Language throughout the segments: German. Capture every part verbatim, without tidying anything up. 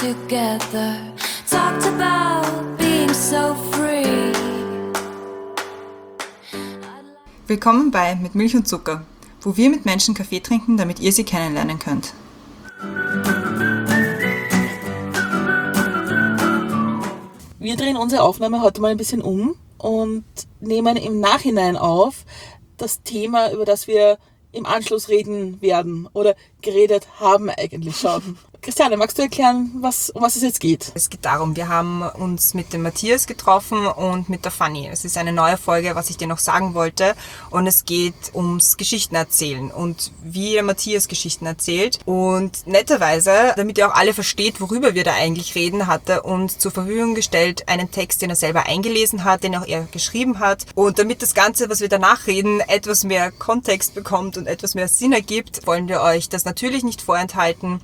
together, talked about being so free. Willkommen bei Mit Milch und Zucker, wo wir mit Menschen Kaffee trinken, damit ihr sie kennenlernen könnt. Wir drehen unsere Aufnahme heute mal ein bisschen um und nehmen im Nachhinein auf das Thema, über das wir im Anschluss reden werden oder geredet haben eigentlich schon. Christiane, magst du erklären, was, um was es jetzt geht? Es geht darum, wir haben uns mit dem Matthias getroffen und mit der Fanny. Es ist eine neue Folge, was ich dir noch sagen wollte. Und es geht ums Geschichtenerzählen und wie der Matthias Geschichten erzählt. Und netterweise, damit ihr auch alle versteht, worüber wir da eigentlich reden, hat er uns zur Verfügung gestellt einen Text, den er selber eingelesen hat, den auch er geschrieben hat. Und damit das Ganze, was wir danach reden, etwas mehr Kontext bekommt und etwas mehr Sinn ergibt, wollen wir euch das natürlich nicht vorenthalten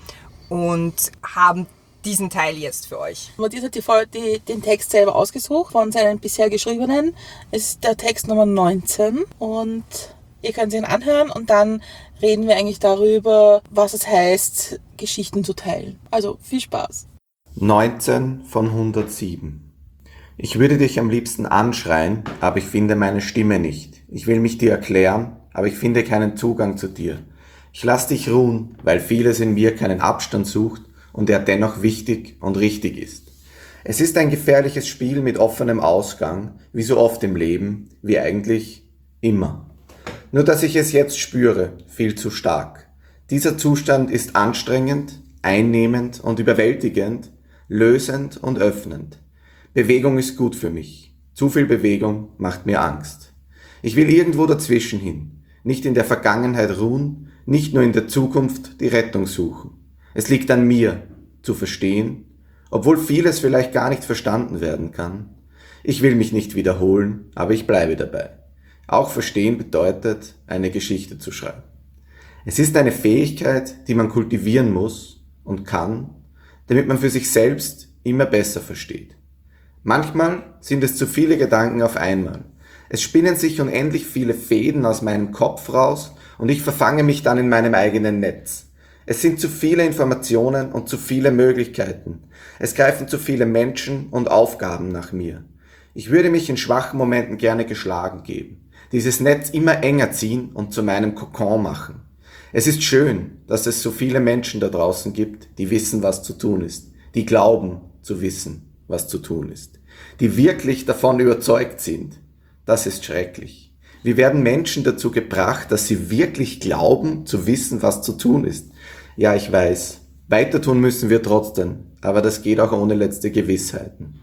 und haben diesen Teil jetzt für euch. Matthias hat die, die, den Text selber ausgesucht von seinen bisher geschriebenen. Es ist der Text Nummer neunzehn und ihr könnt ihn anhören und dann reden wir eigentlich darüber, was es heißt, Geschichten zu teilen. Also viel Spaß. neunzehn von hundertsieben. Ich würde dich am liebsten anschreien, aber ich finde meine Stimme nicht. Ich will mich dir erklären, aber ich finde keinen Zugang zu dir. Ich lass dich ruhen, weil vieles in mir keinen Abstand sucht und er dennoch wichtig und richtig ist. Es ist ein gefährliches Spiel mit offenem Ausgang, wie so oft im Leben, wie eigentlich immer. Nur dass ich es jetzt spüre, viel zu stark. Dieser Zustand ist anstrengend, einnehmend und überwältigend, lösend und öffnend. Bewegung ist gut für mich. Zu viel Bewegung macht mir Angst. Ich will irgendwo dazwischen hin, nicht in der Vergangenheit ruhen, nicht nur in der Zukunft die Rettung suchen. Es liegt an mir, zu verstehen, obwohl vieles vielleicht gar nicht verstanden werden kann. Ich will mich nicht wiederholen, aber ich bleibe dabei. Auch verstehen bedeutet, eine Geschichte zu schreiben. Es ist eine Fähigkeit, die man kultivieren muss und kann, damit man für sich selbst immer besser versteht. Manchmal sind es zu viele Gedanken auf einmal. Es spinnen sich unendlich viele Fäden aus meinem Kopf raus und ich verfange mich dann in meinem eigenen Netz. Es sind zu viele Informationen und zu viele Möglichkeiten. Es greifen zu viele Menschen und Aufgaben nach mir. Ich würde mich in schwachen Momenten gerne geschlagen geben, dieses Netz immer enger ziehen und zu meinem Kokon machen. Es ist schön, dass es so viele Menschen da draußen gibt, die wissen, was zu tun ist, die glauben zu wissen, was zu tun ist, die wirklich davon überzeugt sind. Das ist schrecklich. Wie werden Menschen dazu gebracht, dass sie wirklich glauben, zu wissen, was zu tun ist? Ja, ich weiß. Weiter tun müssen wir trotzdem, aber das geht auch ohne letzte Gewissheiten.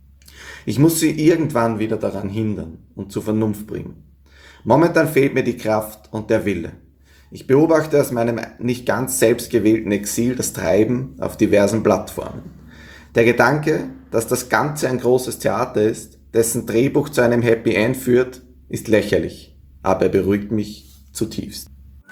Ich muss sie irgendwann wieder daran hindern und zur Vernunft bringen. Momentan fehlt mir die Kraft und der Wille. Ich beobachte aus meinem nicht ganz selbstgewählten Exil das Treiben auf diversen Plattformen. Der Gedanke, dass das Ganze ein großes Theater ist, dessen Drehbuch zu einem Happy End führt, ist lächerlich, aber er beruhigt mich zutiefst.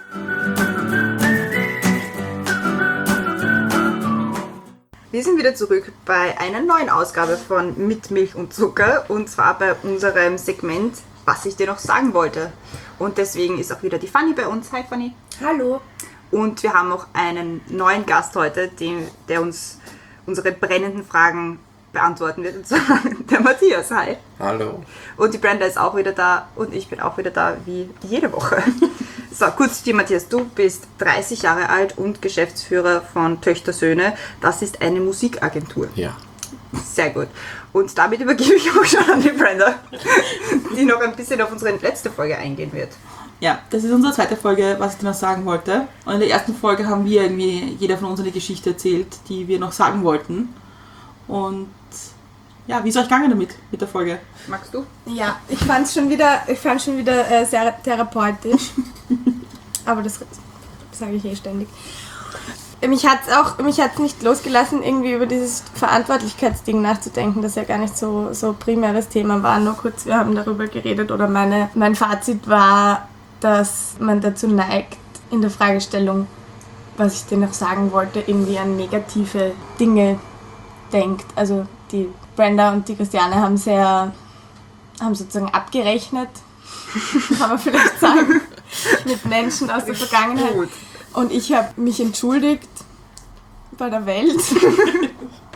Wir sind wieder zurück bei einer neuen Ausgabe von Mit Milch und Zucker und zwar bei unserem Segment, was ich dir noch sagen wollte. Und deswegen ist auch wieder die Fanny bei uns. Hi Fanny. Hallo. Und wir haben auch einen neuen Gast heute, den, der uns unsere brennenden Fragen beantworten wird, und zwar der Matthias. Hi. Hallo. Und die Brenda ist auch wieder da und ich bin auch wieder da, wie jede Woche. So, kurz zu dir, Matthias. Du bist dreißig Jahre alt und Geschäftsführer von Töchter Söhne. Das ist eine Musikagentur. Ja. Sehr gut. Und damit übergebe ich auch schon an die Brenda, die noch ein bisschen auf unsere letzte Folge eingehen wird. Ja, das ist unsere zweite Folge, was ich dir noch sagen wollte. Und in der ersten Folge haben wir irgendwie, jeder von uns eine Geschichte erzählt, die wir noch sagen wollten. Und ja, wie ist euch gegangen damit, mit der Folge? Magst du? Ja, ich fand es schon wieder, ich fand schon wieder äh, sehr therapeutisch. Aber das sage ich eh ständig. Mich hat es auch, mich hat's nicht losgelassen, irgendwie über dieses Verantwortlichkeitsding nachzudenken, das ja gar nicht so so primäres Thema war. Nur kurz, wir haben darüber geredet oder meine, mein Fazit war, dass man dazu neigt, in der Fragestellung, was ich dir noch sagen wollte, irgendwie an negative Dinge denkt. Also die Brenda und die Christiane haben sehr, haben sozusagen abgerechnet, kann man vielleicht sagen, mit Menschen aus der Vergangenheit. Und ich habe mich entschuldigt bei der Welt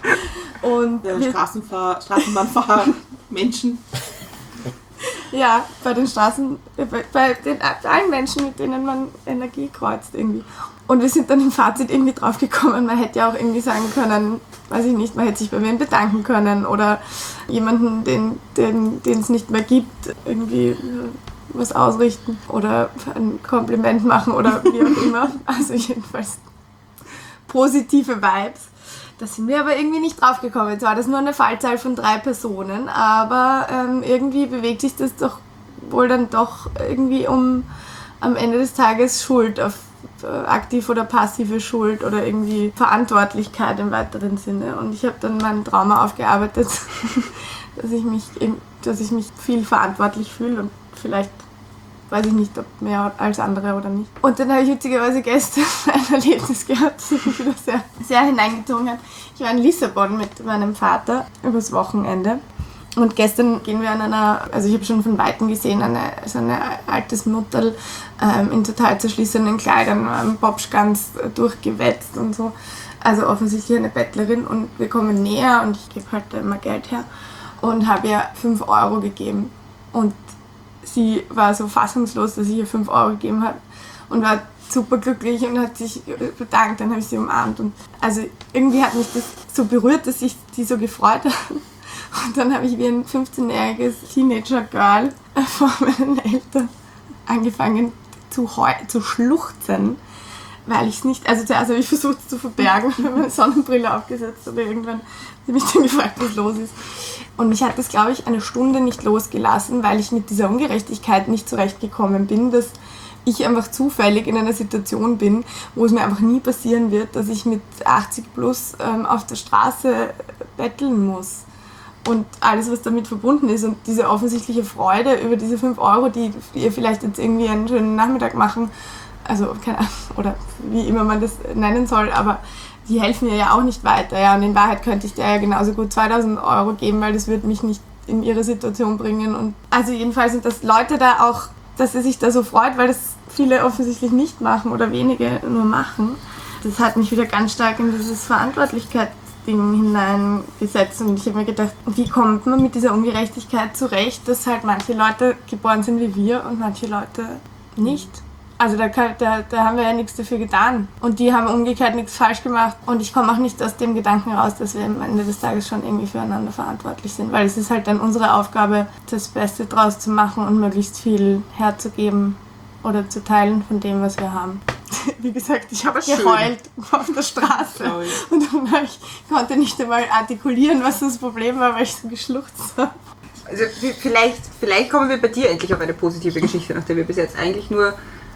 Und Der wir, Straßenfahr Straßenbahnfahrer, Menschen. ja, bei den Straßen, bei, bei den bei allen Menschen, mit denen man Energie kreuzt irgendwie. Und wir sind dann im Fazit irgendwie draufgekommen, man hätte ja auch irgendwie sagen können, weiß ich nicht, man hätte sich bei wem bedanken können oder jemanden, den den den es nicht mehr gibt, irgendwie was ausrichten oder ein Kompliment machen oder wie auch immer. Also jedenfalls positive Vibes. Da sind wir aber irgendwie nicht draufgekommen. Jetzt war das nur eine Fallzahl von drei Personen, aber ähm, irgendwie bewegt sich das doch wohl dann doch irgendwie um am Ende des Tages Schuld auf äh, aktiv oder passive Schuld oder irgendwie Verantwortlichkeit im weiteren Sinne. Und ich habe dann mein Trauma aufgearbeitet, dass ich mich eben, dass ich mich viel verantwortlich fühle und vielleicht weiß ich nicht, ob mehr als andere oder nicht. Und dann habe ich witzigerweise gestern ein Erlebnis gehabt, das mich wieder sehr, sehr hineingezogen hat. Ich war in Lissabon mit meinem Vater übers Wochenende. Und gestern gehen wir an einer, also ich habe schon von Weitem gesehen, eine, so ein altes Mutterl ähm, in total zerschlissenen Kleidern, am Popsch ganz durchgewetzt und so. Also offensichtlich eine Bettlerin. Und wir kommen näher und ich gebe halt immer Geld her und habe ihr fünf Euro gegeben. Und sie war so fassungslos, dass ich ihr fünf Euro gegeben habe und war super glücklich und hat sich bedankt. Dann habe ich sie umarmt. Und also irgendwie hat mich das so berührt, dass sich die so gefreut hat. Und dann habe ich wie ein fünfzehnjähriges Teenager-Girl vor meinen Eltern angefangen zu, heu- zu schluchzen, weil ich es nicht, also zuerst habe ich versucht es zu verbergen, habe meine Sonnenbrille aufgesetzt oder irgendwann habe ich mich dann gefragt, was los ist. Und mich hat das, glaube ich, eine Stunde nicht losgelassen, weil ich mit dieser Ungerechtigkeit nicht zurechtgekommen bin, dass ich einfach zufällig in einer Situation bin, wo es mir einfach nie passieren wird, dass ich mit achtzig plus ähm, auf der Straße betteln muss. Und alles, was damit verbunden ist und diese offensichtliche Freude über diese fünf Euro, die ihr vielleicht jetzt irgendwie einen schönen Nachmittag machen, also keine Ahnung, oder wie immer man das nennen soll, aber die helfen mir ja auch nicht weiter. Ja. Und in Wahrheit könnte ich der ja genauso gut zweitausend Euro geben, weil das würde mich nicht in ihre Situation bringen. Und also jedenfalls sind das Leute da auch, dass sie sich da so freut, weil das viele offensichtlich nicht machen oder wenige nur machen. Das hat mich wieder ganz stark in dieses Verantwortlichkeitsding hineingesetzt. Und ich habe mir gedacht, wie kommt man mit dieser Ungerechtigkeit zurecht, dass halt manche Leute geboren sind wie wir und manche Leute nicht. Also da, kann, da, da haben wir ja nichts dafür getan. Und die haben umgekehrt nichts falsch gemacht. Und ich komme auch nicht aus dem Gedanken raus, dass wir am Ende des Tages schon irgendwie füreinander verantwortlich sind. Weil es ist halt dann unsere Aufgabe, das Beste draus zu machen und möglichst viel herzugeben oder zu teilen von dem, was wir haben. Wie gesagt, ich habe geheult auf der Straße. Und dann war ich, konnte nicht einmal artikulieren, was das Problem war, weil ich so geschluchzt habe. Also vielleicht, vielleicht kommen wir bei dir endlich auf eine positive Geschichte, nachdem wir bis jetzt eigentlich nur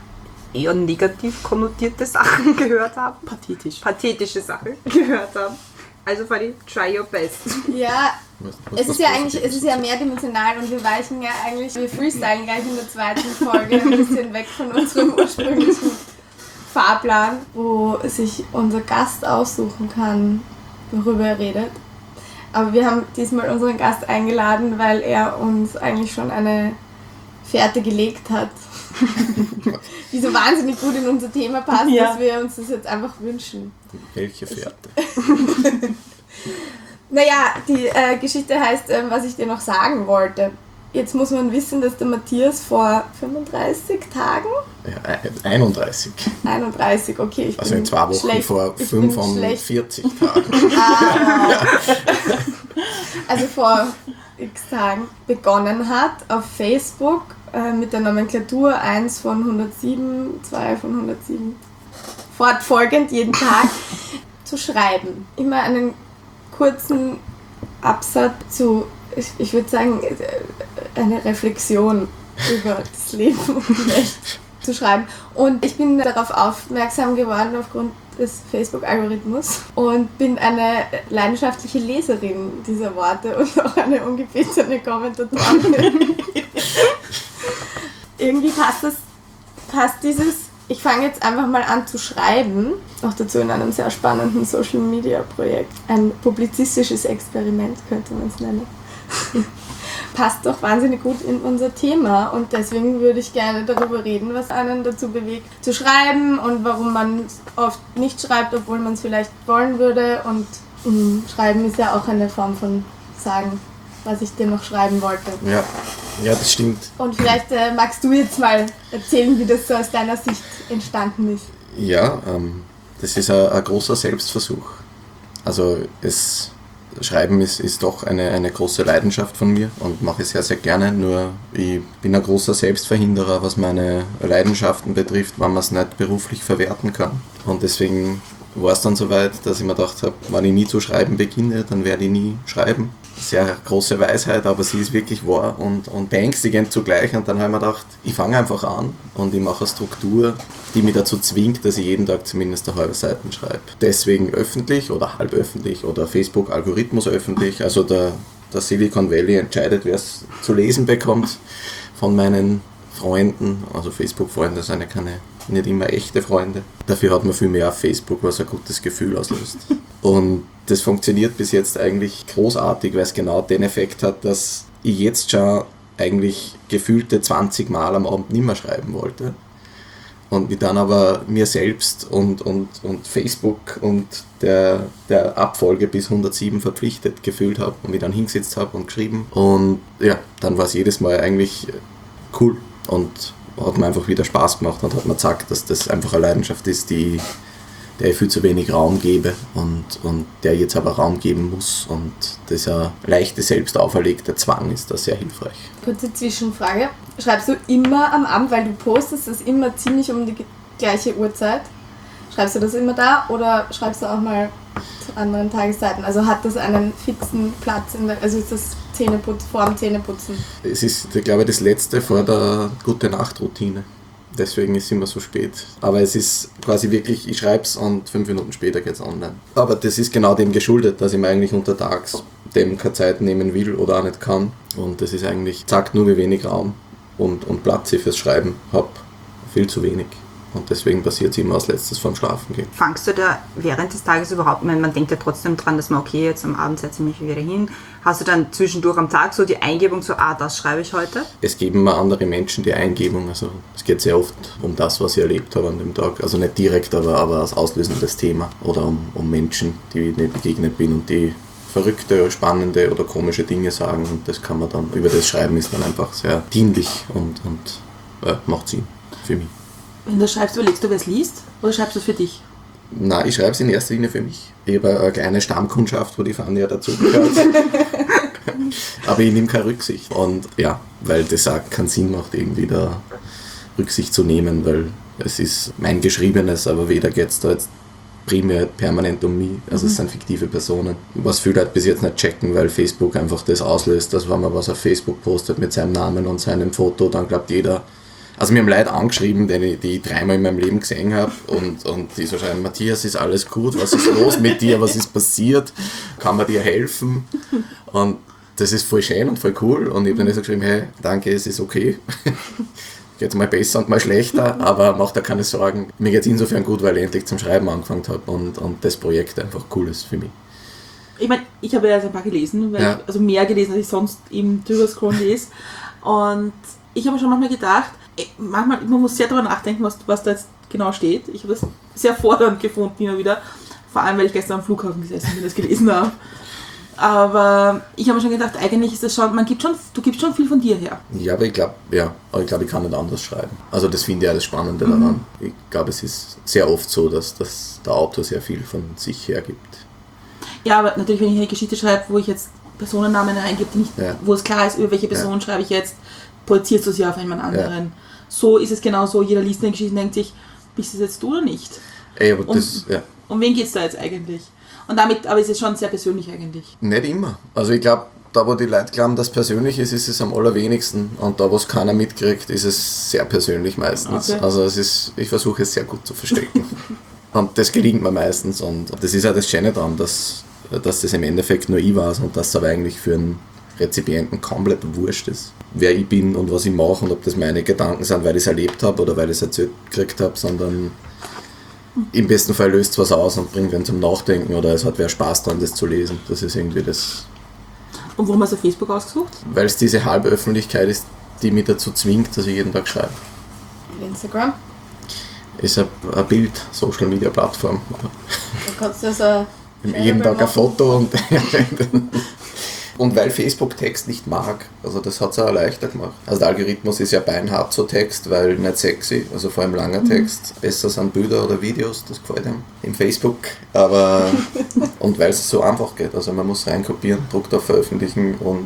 eher negativ konnotierte Sachen gehört haben. Pathetisch. Pathetische Sachen gehört haben. Also Fanny, try your best. Ja, Was- was es das ist ja eigentlich, Positive es ist ja mehrdimensional und wir weichen ja eigentlich, wir freestylen gleich in der zweiten Folge ein bisschen weg von unserem ursprünglichen Fahrplan, wo sich unser Gast aussuchen kann, worüber er redet. Aber wir haben diesmal unseren Gast eingeladen, weil er uns eigentlich schon eine Fährte gelegt hat, die so wahnsinnig gut in unser Thema passt, Ja. dass wir uns das jetzt einfach wünschen. Welche Fährte? Naja, die äh, Geschichte heißt, ähm, was ich dir noch sagen wollte. Jetzt muss man wissen, dass der Matthias vor fünfunddreißig Tagen, Ja, einunddreißig. einunddreißig, okay, ich Also bin in zwei Wochen schlecht, vor ich bin schlecht. fünfundvierzig Tagen. Also vor x Tagen begonnen hat auf Facebook äh, mit der Nomenklatur eins von hundertsieben, zwei von hundertsieben, fortfolgend jeden Tag zu schreiben. Immer einen kurzen Absatz zu, ich, ich würde sagen, eine Reflexion über das Leben und die Welt zu schreiben. Und ich bin darauf aufmerksam geworden aufgrund des Facebook-Algorithmus und bin eine leidenschaftliche Leserin dieser Worte und auch eine ungebetene Kommentatorin. Irgendwie passt das, passt dieses, ich fange jetzt einfach mal an zu schreiben, auch dazu in einem sehr spannenden Social-Media-Projekt. Ein publizistisches Experiment könnte man es nennen. Passt doch wahnsinnig gut in unser Thema und deswegen würde ich gerne darüber reden, was einen dazu bewegt, zu schreiben und warum man oft nicht schreibt, obwohl man es vielleicht wollen würde und Mhm. Schreiben ist ja auch eine Form von Sagen, was ich dir noch schreiben wollte. Ja, ja, das stimmt. Und vielleicht äh, magst du jetzt mal erzählen, wie das so aus deiner Sicht entstanden ist. Ja, ähm, das ist ein, ein großer Selbstversuch. Also es Schreiben ist, ist doch eine, eine große Leidenschaft von mir und mache es sehr, sehr gerne. Nur ich bin ein großer Selbstverhinderer, was meine Leidenschaften betrifft, wenn man es nicht beruflich verwerten kann. Und deswegen war es dann soweit, dass ich mir gedacht habe, wenn ich nie zu schreiben beginne, dann werde ich nie schreiben. Sehr große Weisheit, aber sie ist wirklich wahr und, und beängstigend zugleich. Und dann habe ich mir gedacht, ich fange einfach an und ich mache eine Struktur, die mich dazu zwingt, dass ich jeden Tag zumindest eine halbe Seite schreibe. Deswegen öffentlich oder halb öffentlich oder Facebook-Algorithmus öffentlich. Also der, der Silicon Valley entscheidet, wer es zu lesen bekommt von meinen Freunden. Also Facebook-Freunde sind ja keine, nicht immer echte Freunde. Dafür hat man viel mehr auf Facebook, was ein gutes Gefühl auslöst. Und das funktioniert bis jetzt eigentlich großartig, weil es genau den Effekt hat, dass ich jetzt schon eigentlich gefühlte zwanzig Mal am Abend nicht mehr schreiben wollte. Und ich dann aber mir selbst und, und, und Facebook und der, der Abfolge bis hundertsieben verpflichtet gefühlt habe und mich dann hingesetzt habe und geschrieben. Und ja, dann war es jedes Mal eigentlich cool und hat mir einfach wieder Spaß gemacht und hat mir gezeigt, dass das einfach eine Leidenschaft ist, die der ich viel zu wenig Raum gebe und, und der jetzt aber Raum geben muss und dieser leichte, selbst auferlegte Zwang ist da sehr hilfreich. Kurze Zwischenfrage. Schreibst du immer am Abend, weil du postest das immer ziemlich um die gleiche Uhrzeit? Schreibst du das immer da oder schreibst du auch mal zu anderen Tageszeiten? Also hat das einen fixen Platz, in der, also ist das Zähneputz, vor dem Zähneputzen? Es ist, ich glaube, das letzte vor der Gute-Nacht-Routine. Deswegen ist es immer so spät. Aber es ist quasi wirklich, ich schreibe es und fünf Minuten später geht es online. Aber das ist genau dem geschuldet, dass ich mir eigentlich untertags dem keine Zeit nehmen will oder auch nicht kann. Und das ist eigentlich, sagt nur, wie wenig Raum und, und Platz ich fürs Schreiben habe. Viel zu wenig. Und deswegen passiert es immer als letztes vorm Schlafen gehen. Fangst du da während des Tages überhaupt, man, man denkt ja trotzdem dran, dass man, okay, jetzt am Abend setze ich mich wieder hin. Hast du dann zwischendurch am Tag so die Eingebung, so, ah, das schreibe ich heute? Es geben mir andere Menschen die Eingebung. Also es geht sehr oft um das, was ich erlebt habe an dem Tag. Also nicht direkt, aber, aber als auslösendes Thema. Oder um, um Menschen, die ich nicht begegnet bin und die verrückte, spannende oder komische Dinge sagen. Und das kann man dann, über das Schreiben ist dann einfach sehr dienlich und, und äh, macht Sinn für mich. Wenn du schreibst, überlegst du, wer es liest? Oder schreibst du es für dich? Nein, ich schreibe es in erster Linie für mich. Ich habe eine kleine Stammkundschaft, wo die Fanny ja dazugehört. Aber ich nehme keine Rücksicht. Und ja, weil das auch keinen Sinn macht, irgendwie da Rücksicht zu nehmen, weil es ist mein Geschriebenes, aber weder geht es da jetzt primär permanent um mich. Also mhm. es sind fiktive Personen. Was viele Leute bis jetzt nicht checken, weil Facebook einfach das auslöst, dass wenn man was auf Facebook postet mit seinem Namen und seinem Foto, dann glaubt jeder. Also mir haben Leute angeschrieben, die ich, die ich dreimal in meinem Leben gesehen habe und, und die so schreiben, Matthias, ist alles gut, was ist los mit dir, was ist passiert, kann man dir helfen? Und das ist voll schön und voll cool und ich habe dann so geschrieben, hey, danke, es ist okay. Geht mal besser und mal schlechter, aber macht da keine Sorgen. Mir geht es insofern gut, weil ich endlich zum Schreiben angefangen habe und, und das Projekt einfach cool ist für mich. Ich meine, ich habe ja ein paar gelesen, weil Ja. ich, also mehr gelesen, als ich sonst im drüber scrollen lese. Und ich habe schon manchmal gedacht, manchmal, man muss sehr darüber nachdenken, was, was da jetzt genau steht. Ich habe das sehr fordernd gefunden immer wieder. Vor allem, weil ich gestern am Flughafen gesessen bin und das gelesen habe. Aber ich habe mir schon gedacht, eigentlich ist das schon, man gibt schon, du gibst schon viel von dir her. Ja, aber ich glaube, ja, aber ich glaube, ich kann nicht anders schreiben. Also das finde ich ja das Spannende daran. Mhm. Ich glaube, es ist sehr oft so, dass, dass der Autor sehr viel von sich hergibt. Ja, aber natürlich, wenn ich eine Geschichte schreibe, wo ich jetzt Personennamen reingebe, die nicht, Ja. wo es klar ist, über welche Person Ja. schreibe ich jetzt, projizierst du es ja auf jemand anderen. Ja. So ist es genauso, jeder liest eine Geschichte und denkt sich, bist es jetzt du oder nicht? Ey, aber Und, das, ja. um wen geht es da jetzt eigentlich? Und damit, aber es ist schon sehr persönlich eigentlich. Nicht immer. Also ich glaube, da wo die Leute glauben, dass es persönlich ist, ist es am allerwenigsten. Und da wo es keiner mitkriegt, ist es sehr persönlich meistens. Okay. Also es ist, ich versuche es sehr gut zu verstecken. Und das gelingt mir meistens. Und das ist ja das Schöne daran, dass, dass das im Endeffekt nur ich weiß und dass es aber eigentlich für einen Rezipienten komplett wurscht ist, wer ich bin und was ich mache und ob das meine Gedanken sind, weil ich es erlebt habe oder weil ich es erzählt gekriegt habe, sondern im besten Fall löst es was aus und bringt wen zum Nachdenken oder es hat wer Spaß daran, das zu lesen. Das ist irgendwie das. Und warum hast du Facebook ausgesucht? Weil es diese Halböffentlichkeit ist, die mich dazu zwingt, dass ich jeden Tag schreibe. Instagram? Ist eine, eine Bild-Social-Media-Plattform. Da kannst du also jeden Tag ein Foto und, und weil Facebook Text nicht mag, also das hat es auch leichter gemacht. Also der Algorithmus ist ja beinhart so Text, weil nicht sexy, also vor allem langer Text. Besser sind Bilder oder Videos, das gefällt ihm im Facebook, aber und weil es so einfach geht, also man muss reinkopieren, druckt auf Veröffentlichen und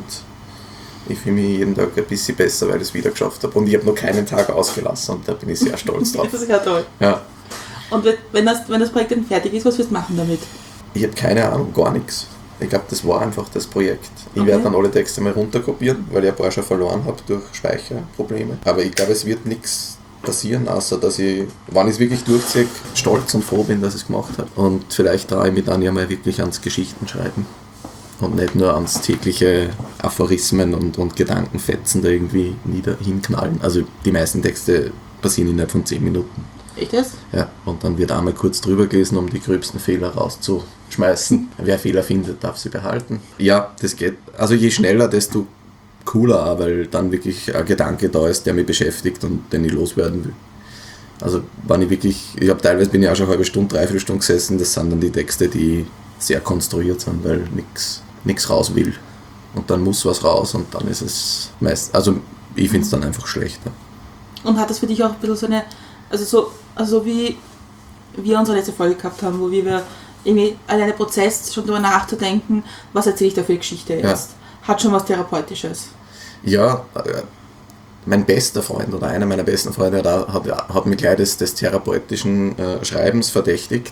ich fühle mich jeden Tag ein bisschen besser, weil ich es wieder geschafft habe und ich habe noch keinen Tag ausgelassen und da bin ich sehr stolz drauf. Das ist ja toll. Ja. Und wenn das, wenn das Projekt dann fertig ist, was wirst du machen damit? Ich habe keine Ahnung, gar nichts. Ich glaube, das war einfach das Projekt. Ich Okay. werde dann alle Texte mal runterkopieren, weil ich ein paar schon verloren habe durch Speicherprobleme. Aber ich glaube, es wird nichts passieren, außer dass ich, wenn ich es wirklich durchziehe, stolz und froh bin, dass ich es gemacht habe. Und vielleicht traue ich mich dann ja mal wirklich ans Geschichtenschreiben. Und nicht nur ans tägliche Aphorismen und, und Gedankenfetzen da irgendwie nieder hinknallen. Also die meisten Texte passieren innerhalb von zehn Minuten. Echt das? Ja, und dann wird einmal kurz drüber gelesen, um die gröbsten Fehler rauszuschmeißen. Wer Fehler findet, darf sie behalten. Ja, das geht. Also je schneller, desto cooler, auch, weil dann wirklich ein Gedanke da ist, der mich beschäftigt und den ich loswerden will. Also wenn ich wirklich, ich habe teilweise bin ich auch schon eine halbe Stunde, dreiviertel Stunde gesessen, das sind dann die Texte, die sehr konstruiert sind, weil nichts nichts raus will. Und dann muss was raus und dann ist es meist, also ich finde es dann einfach schlechter. Und hat das für dich auch ein bisschen so eine, also so, also wie wir unsere letzte Folge gehabt haben, wo wir irgendwie alleine Prozess schon darüber nachzudenken, was erzähle ich da für eine Geschichte jetzt, Ja. hat schon was Therapeutisches. Ja, äh, mein bester Freund oder einer meiner besten Freunde hat, auch- hat, hat mich gleich des, des therapeutischen äh, Schreibens verdächtigt.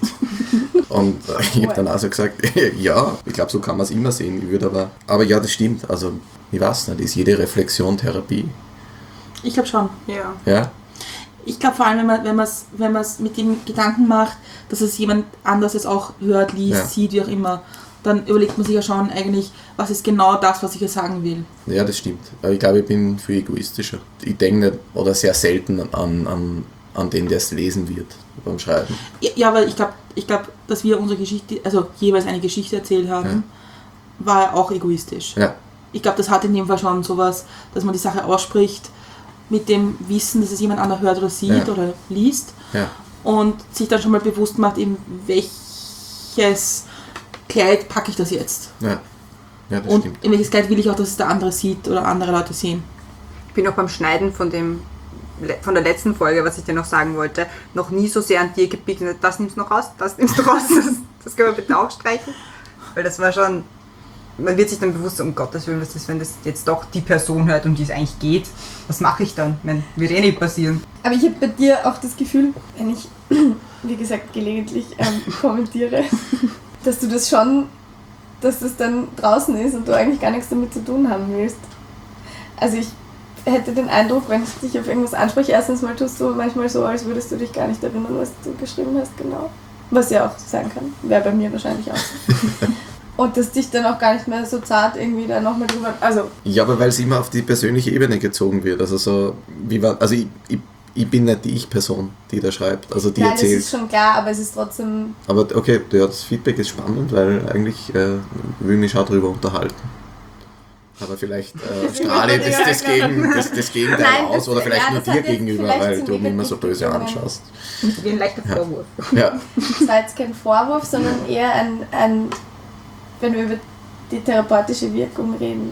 Und äh, ich habe dann auch so gesagt, ja, ich glaube, so kann man es immer sehen. Ich würde aber, aber ja, das stimmt. Also, ich weiß nicht, ist jede Reflexion Therapie? Ich glaube schon. Ja. Ja? Ich glaube vor allem, wenn man wenn man es wenn man's mit dem Gedanken macht, dass es jemand anders jetzt auch hört, liest, Ja. sieht, wie auch immer, dann überlegt man sich ja schon eigentlich, was ist genau das, was ich hier sagen will. Ja, das stimmt. Aber ich glaube, ich bin viel egoistischer. Ich denke nicht oder sehr selten an, an, an den, der es lesen wird beim Schreiben. Ja, ja, weil ich glaube, ich glaub, dass wir unsere Geschichte, also jeweils eine Geschichte erzählt haben, war auch egoistisch. Ja, Ich glaube, das hat in dem Fall schon sowas, dass man die Sache ausspricht mit dem Wissen, dass es jemand anderer hört oder sieht Ja. oder liest ja, und sich dann schon mal bewusst macht, in welches Kleid packe ich das jetzt. ja. Ja, das Und stimmt. in welches Kleid will ich auch, dass es der andere sieht oder andere Leute sehen. Ich bin auch beim Schneiden von dem von der letzten Folge, was ich dir noch sagen wollte, noch nie so sehr an dir gebiegt. Das nimmst du noch raus, das nimmst du raus, das, das können wir bitte auch streichen. Weil das war schon, man wird sich dann bewusst, um Gottes Willen, was ist, wenn das jetzt doch die Person hört, um die es eigentlich geht. Was mache ich dann? Ich meine, wird eh nicht passieren. Aber ich habe bei dir auch das Gefühl, wenn ich, wie gesagt, gelegentlich ähm, kommentiere, dass du das schon, dass das dann draußen ist und du eigentlich gar nichts damit zu tun haben willst. Also ich hätte den Eindruck, wenn ich dich auf irgendwas anspreche, erstens mal tust du manchmal so, als würdest du dich gar nicht erinnern, was du geschrieben hast, genau. Was ja auch sein kann. Wäre bei mir wahrscheinlich auch so. Und dass dich dann auch gar nicht mehr so zart irgendwie da nochmal drüber, also Ja, aber weil es immer auf die persönliche Ebene gezogen wird. Also so, wie war, also ich, ich, ich bin nicht die Ich-Person, die da schreibt, also die nein, das erzählt. ist schon klar, aber es ist trotzdem, Aber okay, ja, das Feedback ist spannend, weil eigentlich äh, will ich mich schon darüber unterhalten. Aber vielleicht äh, strahle ich das, das, Gegen, das, das Gegenteil Nein, aus das- oder vielleicht ja, nur das hat dir jetzt gegenüber, vielleicht weil zu du mich immer so negativ böse geklungen. anschaust. Wie ein leichter Vorwurf. Ja, das war jetzt kein Vorwurf, sondern eher ein, ein, wenn wir über die therapeutische Wirkung reden,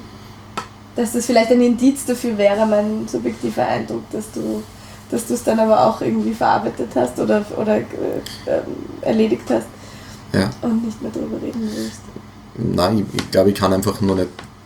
dass das vielleicht ein Indiz dafür wäre, mein subjektiver Eindruck, dass du dass du es dann aber auch irgendwie verarbeitet hast oder, oder äh, ähm, erledigt hast ja. und nicht mehr darüber reden willst. Nein, ich, ich glaube, ich kann einfach nur nicht.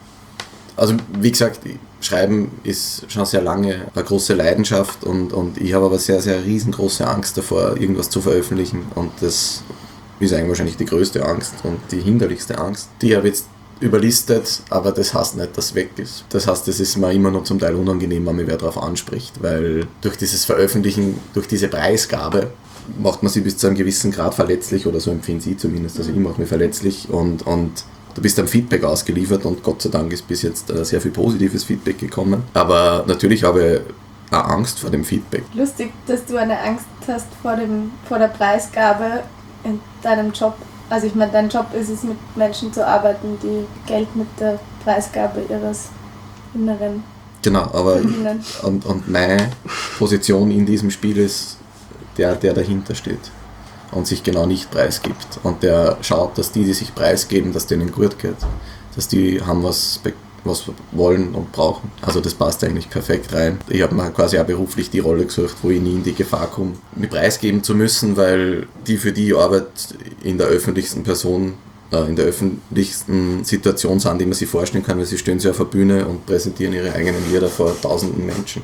Also, wie gesagt, Schreiben ist schon sehr lange eine große Leidenschaft und, und ich habe aber sehr, sehr riesengroße Angst davor, irgendwas zu veröffentlichen. Und das ist eigentlich wahrscheinlich die größte Angst und die hinderlichste Angst. Die habe ich jetzt überlistet, aber das heißt nicht, dass es weg ist. Das heißt, es ist mir immer noch zum Teil unangenehm, wenn mich wer darauf anspricht, weil durch dieses Veröffentlichen, durch diese Preisgabe, macht man sich bis zu einem gewissen Grad verletzlich, oder so empfinde ich zumindest, also ich mache mich verletzlich und, und du bist am Feedback ausgeliefert und Gott sei Dank ist bis jetzt äh, sehr viel positives Feedback gekommen. Aber natürlich habe ich auch Angst vor dem Feedback. Lustig, dass du eine Angst hast vor, dem, vor der Preisgabe in deinem Job. Also ich meine, dein Job ist es, mit Menschen zu arbeiten, die Geld mit der Preisgabe ihres Inneren Genau, aber verdienen. und, und meine Position in diesem Spiel ist der, der dahinter steht. und sich genau nicht preisgibt. Und der schaut, dass die, die sich preisgeben, dass denen gut geht. Dass die haben, was, was wollen und brauchen. Also das passt eigentlich perfekt rein. Ich habe mir quasi auch beruflich die Rolle gesucht, wo ich nie in die Gefahr komme, mich preisgeben zu müssen, weil die für die Arbeit in der öffentlichsten Person, äh, in der öffentlichsten Situation sind, die man sich vorstellen kann, weil sie stehen sie auf der Bühne und präsentieren ihre eigenen Lieder vor tausenden Menschen.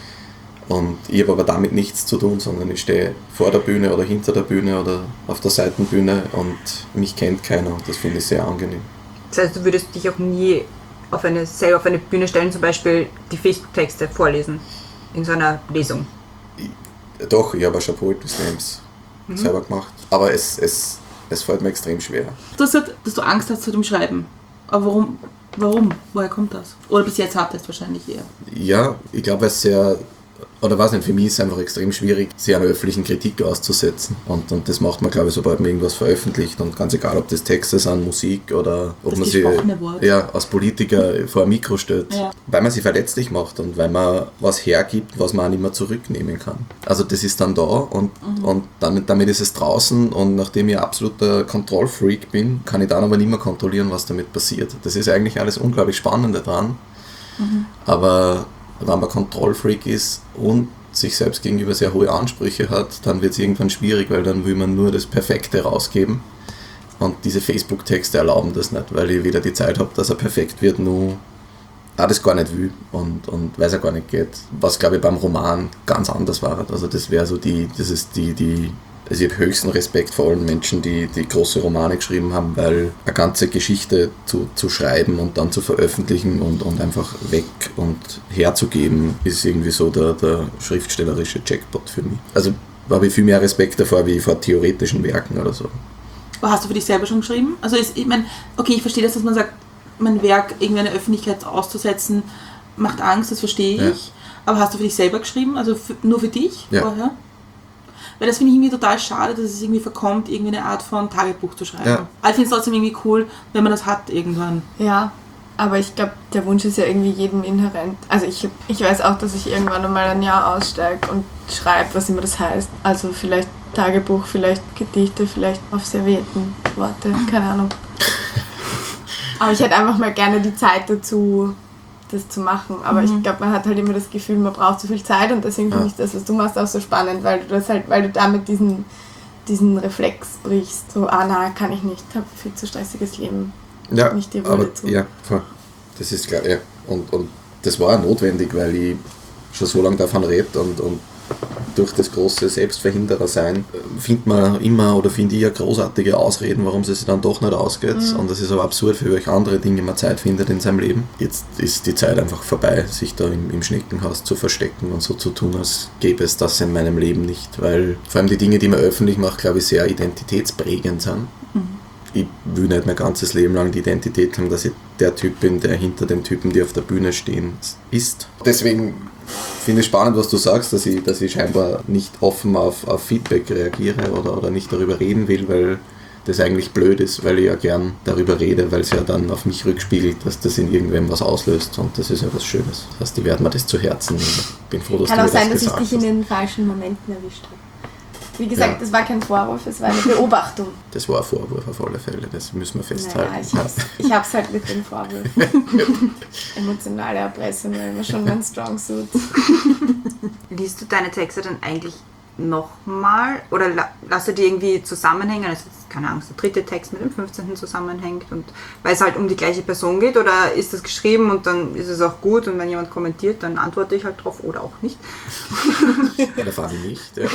Und ich habe aber damit nichts zu tun, sondern ich stehe vor der Bühne oder hinter der Bühne oder auf der Seitenbühne und mich kennt keiner und das finde ich sehr angenehm. Das heißt, du würdest dich auch nie auf eine, selber auf eine Bühne stellen, zum Beispiel die Facebook-Texte vorlesen in so einer Lesung? Ich, doch, ich habe auch schon Poetry Slams mhm. selber gemacht, aber es, es, es fällt mir extrem schwer. Du hast gesagt, dass du Angst hast vor dem Schreiben. Aber warum? Warum? Woher kommt das? Oder bis jetzt hattest du wahrscheinlich eher. Ja, ich glaube, es ist sehr... Oder weiß nicht, für mich ist es einfach extrem schwierig, sich einer öffentlichen Kritik auszusetzen. Und, und das macht man, glaube ich, sobald man irgendwas veröffentlicht. Und ganz egal, ob das Texte sind, Musik oder ob das man sich ja, als Politiker vor ein Mikro stellt. Ja. Weil man sich verletzlich macht und weil man was hergibt, was man auch nicht mehr zurücknehmen kann. Also das ist dann da und, mhm. und dann, damit ist es draußen. Und nachdem ich absoluter Kontrollfreak bin, kann ich dann aber nicht mehr kontrollieren, was damit passiert. Das ist eigentlich alles unglaublich Spannende dran. Mhm. Aber... wenn man Kontrollfreak ist und sich selbst gegenüber sehr hohe Ansprüche hat, dann wird es irgendwann schwierig, weil dann will man nur das Perfekte rausgeben. Und diese Facebook-Texte erlauben das nicht, weil ich weder die Zeit habe, dass er perfekt wird, nur auch das gar nicht will und, und weil es ja gar nicht geht. Was, glaube ich, beim Roman ganz anders war. Also das wäre so die, das ist die, die, also ich habe höchsten Respekt vor allen Menschen, die, die große Romane geschrieben haben, weil eine ganze Geschichte zu, zu schreiben und dann zu veröffentlichen und, und einfach weg und herzugeben, ist irgendwie so der, der schriftstellerische Jackpot für mich. Also habe ich viel mehr Respekt davor, wie vor theoretischen Werken oder so. Aber hast du für dich selber schon geschrieben? Also ist, ich meine, okay, ich verstehe das, dass man sagt, mein Werk irgendwie in der Öffentlichkeit auszusetzen, macht Angst, das verstehe ich. Ja. Aber hast du für dich selber geschrieben? Also für, nur für dich ja. vorher? Weil das finde ich irgendwie total schade, dass es irgendwie verkommt, irgendwie eine Art von Tagebuch zu schreiben. Ja. Aber ich finde es trotzdem irgendwie cool, wenn man das hat irgendwann. Ja, aber ich glaube, der Wunsch ist ja irgendwie jedem inhärent. Also ich, ich weiß auch, dass ich irgendwann einmal ein Jahr aussteige und schreibe, was immer das heißt. Also vielleicht Tagebuch, vielleicht Gedichte, vielleicht auf Servietten, Worte, keine Ahnung. Aber ich hätte einfach mal gerne die Zeit dazu, das zu machen. Aber mhm. ich glaube, man hat halt immer das Gefühl, man braucht zu viel Zeit und deswegen ja. finde ich das, was du machst, auch so spannend, weil du das halt, weil du damit diesen, diesen Reflex brichst. So, ah na, kann ich nicht, habe viel zu stressiges Leben. Ja, nicht die aber zu. ja, das ist klar, ja. Und, und das war auch notwendig, weil ich schon so lange davon rede und, und durch das große Selbstverhinderer-Sein findet man immer oder finde ich ja großartige Ausreden, warum es sich dann doch nicht ausgeht. Mhm. Und das ist aber absurd, für welche andere Dinge man Zeit findet in seinem Leben. Jetzt ist die Zeit einfach vorbei, sich da im, im Schneckenhaus zu verstecken und so zu tun, als gäbe es das in meinem Leben nicht. Weil vor allem die Dinge, die man öffentlich macht, glaube ich, sehr identitätsprägend sind. Mhm. Ich will nicht mein ganzes Leben lang die Identität haben, dass ich der Typ bin, der hinter den Typen, die auf der Bühne stehen, ist. Deswegen finde ich spannend, was du sagst, dass ich, dass ich scheinbar nicht offen auf, auf Feedback reagiere oder, oder nicht darüber reden will, weil das eigentlich blöd ist, weil ich ja gern darüber rede, weil es ja dann auf mich rückspiegelt, dass das in irgendwem was auslöst und das ist ja was Schönes. Das heißt, ich werde mir das zu Herzen nehmen. Ich bin froh, dass Kann du auch mir sein, das dass ich gesagt dich in hast. den falschen Momenten erwischt habe. Wie gesagt, Ja. das war kein Vorwurf, es war eine Beobachtung. Das war ein Vorwurf auf alle Fälle, das müssen wir festhalten. Naja, ich hab's, ich hab's halt mit den Vorwürfen. Emotionale Erpressung war immer schon mein Strong Suit. Liest du deine Texte dann eigentlich nochmal oder la- lass du die irgendwie zusammenhängen? Also, keine Ahnung, der dritte Text mit dem fünfzehnten zusammenhängt und weil es halt um die gleiche Person geht oder ist das geschrieben und dann ist es auch gut und wenn jemand kommentiert, dann antworte ich halt drauf oder auch nicht. Oder fahre ich nicht. Ja.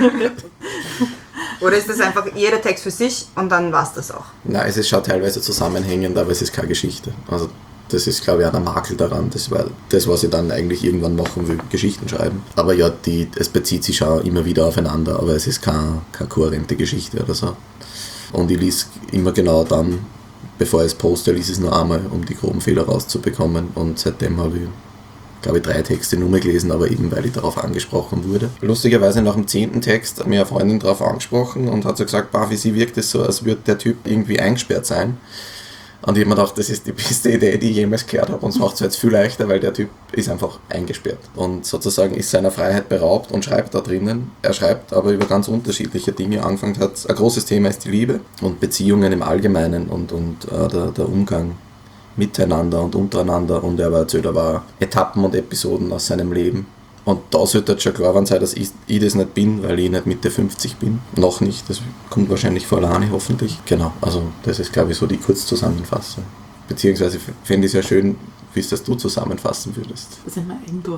Oder ist das einfach jeder Text für sich und dann war es das auch? Nein, es ist schon teilweise zusammenhängend, aber es ist keine Geschichte. Also das ist, glaube ich, auch der Makel daran. Das war das, was ich dann eigentlich irgendwann machen will, Geschichten schreiben. Aber ja, die, es bezieht sich schon immer wieder aufeinander, aber es ist keine, keine kohärente Geschichte oder so. Und ich lese immer genau dann, bevor ich es poste, lese ich es nur einmal, um die groben Fehler rauszubekommen. Und seitdem habe ich, glaube ich, drei Texte nur mehr gelesen, aber eben, weil ich darauf angesprochen wurde. Lustigerweise nach dem zehnten Text hat mir eine Freundin darauf angesprochen und hat so gesagt, bah, für sie wirkt es so, als würde der Typ irgendwie eingesperrt sein. Und ich habe mir gedacht, das ist die beste Idee, die ich jemals gehört habe. Und es macht es jetzt viel leichter, weil der Typ ist einfach eingesperrt und sozusagen ist seiner Freiheit beraubt und schreibt da drinnen. Er schreibt aber über ganz unterschiedliche Dinge. Angefangen hat, ein großes Thema ist die Liebe und Beziehungen im Allgemeinen und, und äh, der, der Umgang miteinander und untereinander. Und er erzählt aber Etappen und Episoden aus seinem Leben. Und da sollte jetzt schon klar sein, dass ich, ich das nicht bin, weil ich nicht Mitte fünfzig bin. Noch nicht, das kommt wahrscheinlich vor alleine, hoffentlich. Genau, also das ist, glaube ich, so die Kurzzusammenfassung. Beziehungsweise fände ich es ja schön, wie es das du zusammenfassen würdest. Das ist mein Eigentor.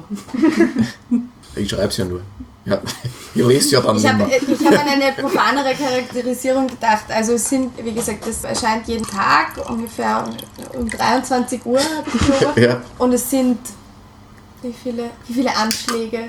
Ich schreibe es ja nur. Ja, ich lese ja dann Ich nicht habe mehr. ich hab an eine profanere Charakterisierung gedacht. Also es sind, wie gesagt, das erscheint jeden Tag ungefähr um, um dreiundzwanzig Uhr. hab ich beobachtet. Ja. Und es sind wie viele, wie viele Anschläge?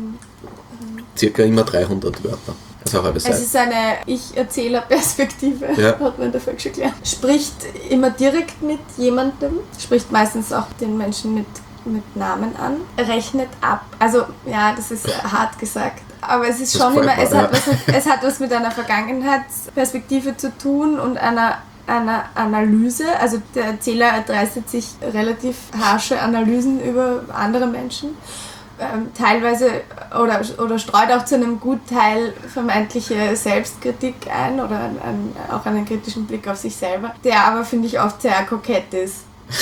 Circa immer dreihundert Wörter. Also eine halbe Es Seite. ist eine Ich-Erzähler-Perspektive, Ja. hat man in der Volksschule gelernt. Spricht immer direkt mit jemandem, spricht meistens auch den Menschen mit, mit Namen an, rechnet ab. Also, ja, das ist hart gesagt. Aber es ist Das schon gefällt immer, mir, es hat, ja. was mit, es hat was mit einer Vergangenheitsperspektive zu tun und einer, einer Analyse. Also der Erzähler erdreistet sich relativ harsche Analysen über andere Menschen. Ähm, teilweise oder, oder streut auch zu einem Gutteil vermeintliche Selbstkritik ein oder ein, ein, auch einen kritischen Blick auf sich selber, der aber, finde ich, oft sehr kokett ist.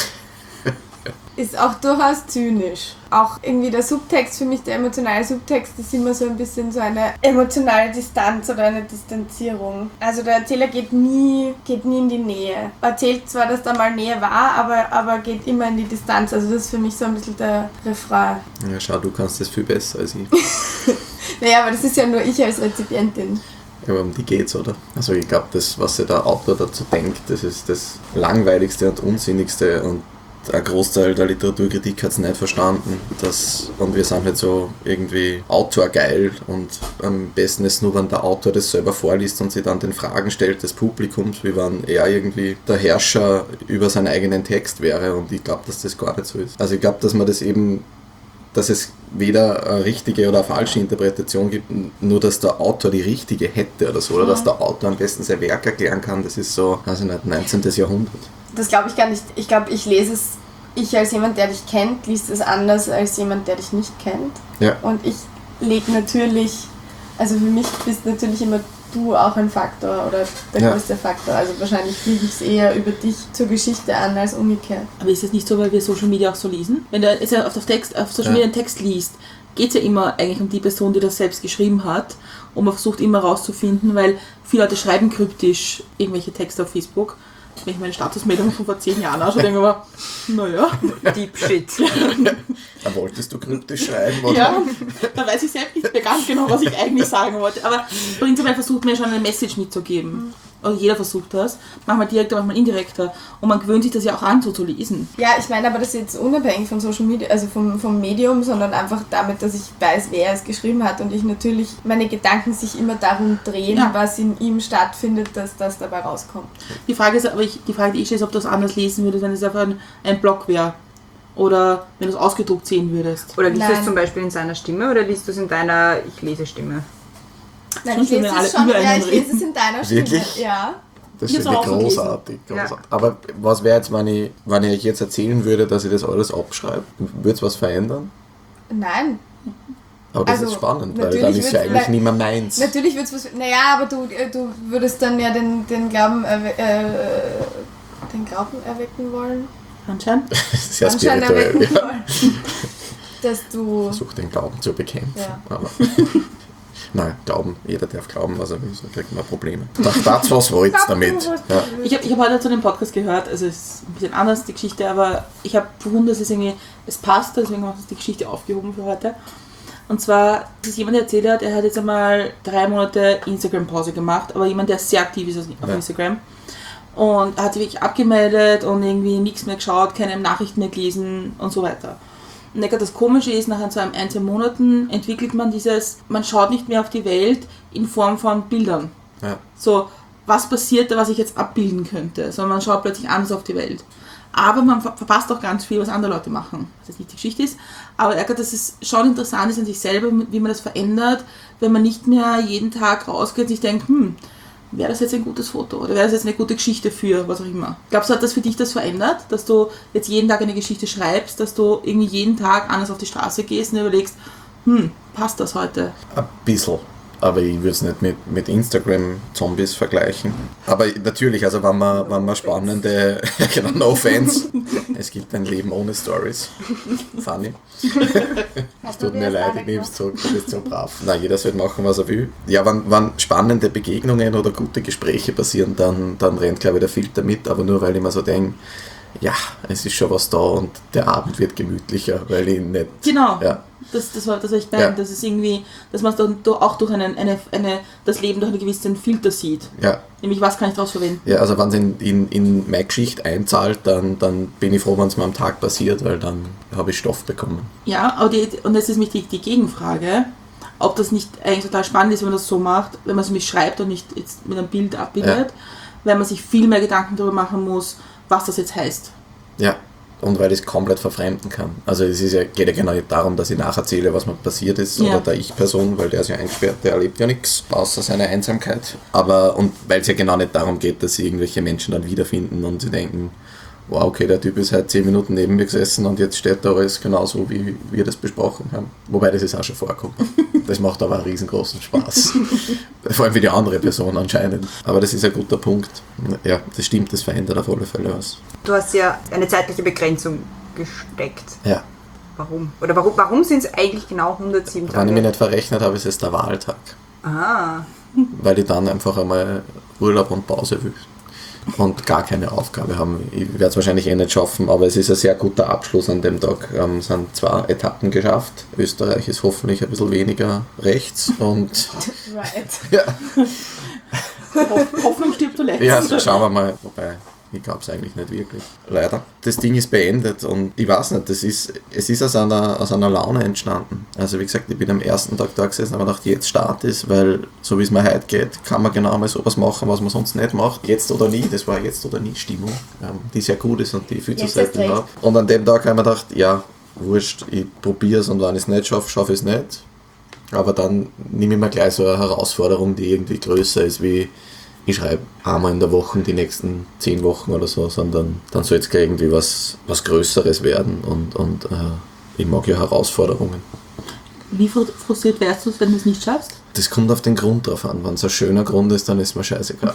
Ist auch durchaus zynisch. Auch irgendwie der Subtext, für mich der emotionale Subtext, ist immer so ein bisschen so eine emotionale Distanz oder eine Distanzierung. Also der Erzähler geht nie, geht nie in die Nähe. Erzählt zwar, dass da mal Nähe war, aber, aber geht immer in die Distanz. Also das ist für mich so ein bisschen der Refrain. Ja, schau, du kannst das viel besser als ich. Naja, aber das ist ja nur ich als Rezipientin. Ja, aber um die geht's, oder? Also ich glaube, das, was sich der Autor dazu denkt, das ist das Langweiligste und Unsinnigste und ein Großteil der Literaturkritik hat es nicht verstanden. Das, und wir sind halt so irgendwie autorgeil und am besten ist nur, wenn der Autor das selber vorliest und sich dann den Fragen stellt des Publikums, wie wenn er irgendwie der Herrscher über seinen eigenen Text wäre und ich glaube, dass das gar nicht so ist. Also ich glaube, dass man das eben, dass es weder eine richtige oder eine falsche Interpretation gibt, nur dass der Autor die richtige hätte oder so, oder dass der Autor am besten sein Werk erklären kann, das ist so, weiß ich nicht, neunzehnten. Jahrhundert. Das glaube ich gar nicht. Ich glaube, ich lese es, ich als jemand, der dich kennt, liest es anders als jemand, der dich nicht kennt. Ja. Und ich lege natürlich, also für mich bist natürlich immer du auch ein Faktor oder der Ja. größte Faktor. Also wahrscheinlich fliege ich es eher über dich zur Geschichte an als umgekehrt. Aber ist es nicht so, weil wir Social Media auch so lesen? Wenn du jetzt auf, Text, auf Social Ja. Media einen Text liest, geht es ja immer eigentlich um die Person, die das selbst geschrieben hat. Und man versucht immer rauszufinden, weil viele Leute schreiben kryptisch irgendwelche Texte auf Facebook. Wenn ich meine Statusmeldung von vor zehn Jahren anschaue, denke ich mir, naja. Deep Shit. Da wolltest du kryptisch schreiben, oder? Ja, da weiß ich selbst nicht mehr ganz genau, was ich eigentlich sagen wollte. Aber prinzipiell versucht man ja schon eine Message mitzugeben. Also jeder versucht das. Manchmal direkter, manchmal indirekter. Und man gewöhnt sich das ja auch an, so zu lesen. Ja, ich meine aber das ist jetzt unabhängig von Social Media, also vom, vom Medium, sondern einfach damit, dass ich weiß, wer es geschrieben hat und ich natürlich meine Gedanken sich immer darum drehen, Ja. was in ihm stattfindet, dass das dabei rauskommt. Die Frage ist aber, ich, die Frage, die ich stelle, ist, ob du das anders lesen würdest, wenn es einfach ein, ein Blog wäre. Oder wenn du es ausgedruckt sehen würdest. Oder liest du Nein. es zum Beispiel in seiner Stimme oder liest du es in deiner Ich-lese-Stimme? Nein, Schon ich schön, lese wenn es alle schon, über ja, einen ich lese reden. es in deiner Stimme. Wirklich? Ja. Das Ich finde hab's ich auch so großartig. Ja. großartig. Aber was wäre jetzt, wenn ich, wenn ich euch jetzt erzählen würde, dass ich das alles abschreibe? Würde es was verändern? Nein. Aber das Also, ist spannend, weil natürlich dann ist ja wird's- eigentlich weil- nicht mehr meins. Natürlich wird es was. Naja, aber du, äh, du würdest dann ja den, den Glauben erwe äh, den Glauben erwecken wollen. Anscheinend. Das ist sehr Anschein spirituell. erwecken Ja. wollen. Dass du. Versuch den Glauben zu bekämpfen. Ja. Aber nein, Glauben, jeder darf glauben, was er will, so kriegt man Probleme. Das, das was wollt ihr damit? Ja. Ich habe ich hab heute zu dem Podcast gehört, also es ist ein bisschen anders, die Geschichte, aber ich habe gefunden, dass es irgendwie, es passt, deswegen habe ich die Geschichte aufgehoben für heute. Und zwar, das ist jemand, der erzählt hat, er hat jetzt einmal drei Monate Instagram-Pause gemacht, aber jemand, der sehr aktiv ist auf Ja. Instagram. Und er hat sich wirklich abgemeldet und irgendwie nichts mehr geschaut, keine Nachrichten mehr gelesen und so weiter. Und ich glaube, das Komische ist, nach so einem ein, zwei Monaten entwickelt man dieses, man schaut nicht mehr auf die Welt in Form von Bildern. Ja. So, was passiert da, was ich jetzt abbilden könnte? Sondern man schaut plötzlich anders auf die Welt. Aber man ver- verpasst auch ganz viel, was andere Leute machen. Was jetzt nicht die Geschichte ist. Aber er hat, dass es schon interessant ist an sich selber, wie man das verändert, wenn man nicht mehr jeden Tag rausgeht und sich denkt, hm, wäre das jetzt ein gutes Foto oder wäre das jetzt eine gute Geschichte für was auch immer. Glaubst du, hat das für dich das verändert, dass du jetzt jeden Tag eine Geschichte schreibst, dass du irgendwie jeden Tag anders auf die Straße gehst und überlegst, hm, passt das heute? Ein bisschen. Aber ich würde es nicht mit, mit Instagram-Zombies vergleichen. Aber natürlich, also wenn man, wenn man spannende, genau, no offense, es gibt ein Leben ohne Stories. Funny. Es tut mir leid, ich nehme es zurück, du bist so brav. Nein, jeder soll machen, was er will. Ja, wenn, wenn spannende Begegnungen oder gute Gespräche passieren, dann, dann rennt, glaube ich, der Filter mit. Aber nur, weil ich mir so denke, ja, es ist schon was da und der Abend wird gemütlicher, weil ich nicht... Genau. Ja. Das, das war das, was ich meine. Ja. Das ist irgendwie, dass man es dann auch durch einen, eine, eine, das Leben durch einen gewissen Filter sieht. Ja. Nämlich, was kann ich daraus verwenden? Ja, also wenn es in, in, in meine Geschichte einzahlt, dann, dann bin ich froh, wenn es mir am Tag passiert, weil dann habe ich Stoff bekommen. Ja, aber die, und jetzt ist mich die, die Gegenfrage, ob das nicht eigentlich total spannend ist, wenn man das so macht, wenn man es nämlich schreibt und nicht jetzt mit einem Bild abbildet, Ja. weil man sich viel mehr Gedanken darüber machen muss, was das jetzt heißt. Ja, und weil ich es komplett verfremden kann. Also es ist ja, geht ja genau nicht darum, dass ich nacherzähle, was mir passiert ist, Ja. oder der Ich-Person, weil der ist ja eingesperrt, der erlebt ja nichts, außer seine Einsamkeit. Aber, und weil es ja genau nicht darum geht, dass sie irgendwelche Menschen dann wiederfinden und sie denken, wow, okay, der Typ ist halt zehn Minuten neben mir gesessen und jetzt steht da alles genauso, wie wir das besprochen haben. Wobei das ist auch schon vorkommt. Das macht aber einen riesengroßen Spaß. Vor allem für die andere Person anscheinend. Aber das ist ein guter Punkt. Ja, das stimmt, das verändert auf alle Fälle was. Du hast ja eine zeitliche Begrenzung gesteckt. Ja. Warum? Oder warum, warum sind es eigentlich genau hundertsieben Wenn ich mich Tage? nicht verrechnet habe, ist es der Wahltag. Ah, Weil ich dann einfach einmal Urlaub und Pause will. Und gar keine Aufgabe haben. Ich werde es wahrscheinlich eh nicht schaffen, aber es ist ein sehr guter Abschluss an dem Tag. Ähm, es sind zwei Etappen geschafft. Österreich ist hoffentlich ein bisschen weniger rechts und Right. ja, Hoff- Hoffnung stirbt zuletzt. ja, so schauen wir mal. Wobei, ich glaube es eigentlich nicht wirklich. Leider. Das Ding ist beendet und ich weiß nicht, das ist, es ist aus einer, aus einer Laune entstanden. Also wie gesagt, ich bin am ersten Tag da gesessen und habe gedacht, jetzt Start ist, weil so wie es mir heute geht, kann man genau mal sowas machen, was man sonst nicht macht. Jetzt oder nie, das war jetzt oder nie Stimmung, ähm, die sehr gut ist und die ich viel zu Jetzt erst selten recht. habe. Und an dem Tag habe ich mir gedacht, ja, wurscht, ich probiere es und wenn ich es nicht schaffe, schaffe ich es nicht. Aber dann nehme ich mir gleich so eine Herausforderung, die irgendwie größer ist, wie ich schreibe einmal in der Woche die nächsten zehn Wochen oder so, sondern dann soll es gleich irgendwie was, was Größeres werden und, und äh, ich mag ja Herausforderungen. Wie fru- frustriert wärst du, wenn du es nicht schaffst? Das kommt auf den Grund drauf an. Wenn es ein schöner Grund ist, dann ist mir scheißegal.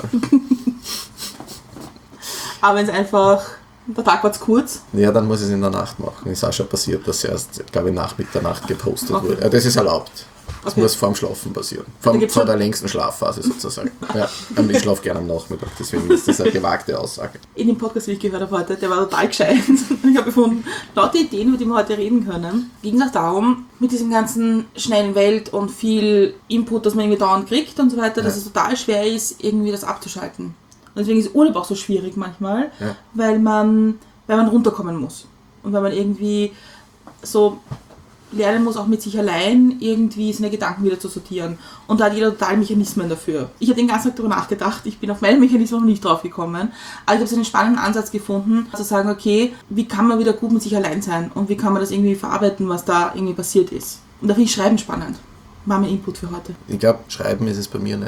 Aber wenn es einfach, der Tag war zu kurz, Ja, dann muss ich es in der Nacht machen. Ist auch schon passiert, dass erst, glaube ich, nach Mitternacht gepostet Okay. wurde. Ja, das ist erlaubt. Das Okay. muss vor dem Schlafen passieren. Vor, Da gibt's vor schon- der längsten Schlafphase sozusagen. Ja, ich schlafe gerne am Nachmittag, deswegen ist das eine gewagte Aussage. in dem Podcast, den ich gehört habe heute, der war total gescheit. Ich habe gefunden, lauter Ideen, über die wir heute reden können, ging es auch darum, mit diesem ganzen schnellen Welt und viel Input, das man irgendwie dauernd kriegt und so weiter, dass Ja. es total schwer ist, irgendwie das abzuschalten. Und deswegen ist Urlaub auch so schwierig manchmal, Ja. weil man, weil man runterkommen muss. Und weil man irgendwie so lernen muss, auch mit sich allein irgendwie seine Gedanken wieder zu sortieren. Und da hat jeder total Mechanismen dafür. Ich habe den ganzen Tag darüber nachgedacht, ich bin auf meine Mechanismen noch nicht drauf gekommen, aber ich habe so einen spannenden Ansatz gefunden, zu sagen, okay, wie kann man wieder gut mit sich allein sein und wie kann man das irgendwie verarbeiten, was da irgendwie passiert ist. Und da finde ich Schreiben spannend. War mein Input für heute. Ich glaube, Schreiben ist es bei mir nicht.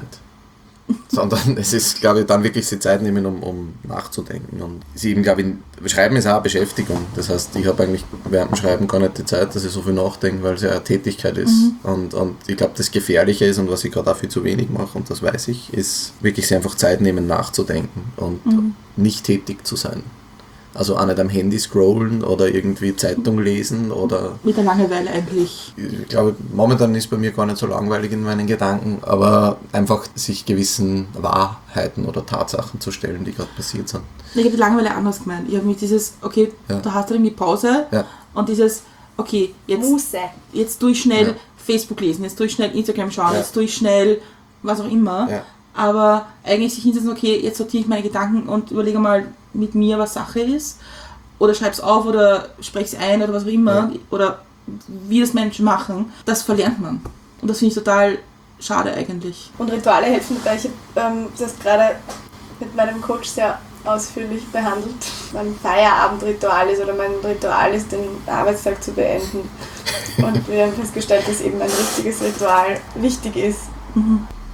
Sondern es ist, glaube ich, dann wirklich die Zeit nehmen, um, um nachzudenken. Und sie eben, glaube ich, Schreiben ist auch eine Beschäftigung. Das heißt, ich habe eigentlich während dem Schreiben gar nicht die Zeit, dass ich so viel nachdenke, weil es ja eine Tätigkeit ist. Mhm. Und, und ich glaube, das Gefährliche ist und was ich gerade auch viel zu wenig mache, und das weiß ich, ist wirklich sich einfach Zeit nehmen, nachzudenken und Mhm. nicht tätig zu sein. Also auch nicht am Handy scrollen oder irgendwie Zeitung lesen oder Mit der Langeweile eigentlich. ich glaube, momentan ist bei mir gar nicht so langweilig in meinen Gedanken, aber einfach sich gewissen Wahrheiten oder Tatsachen zu stellen, die gerade passiert sind. Ich habe die Langeweile anders gemeint. Ich habe mich dieses, okay, Ja. da hast du irgendwie Pause Ja. und dieses, okay, jetzt, Muße. jetzt tue ich schnell Ja. Facebook lesen, jetzt tue ich schnell Instagram schauen, Ja. jetzt tue ich schnell was auch immer. Ja. Aber eigentlich sich hinsetzen, okay, jetzt sortiere ich meine Gedanken und überlege mal mit mir, was Sache ist. Oder schreib's auf oder sprech's ein oder was auch immer. Ja. Oder wie das Menschen machen. Das verlernt man. Und das finde ich total schade eigentlich. Und Rituale helfen dabei. Ich habe ähm, das gerade mit meinem Coach sehr ausführlich behandelt. Mein Feierabendritual ist oder mein Ritual ist, den Arbeitstag zu beenden. Und wir haben festgestellt, dass eben ein richtiges Ritual wichtig ist.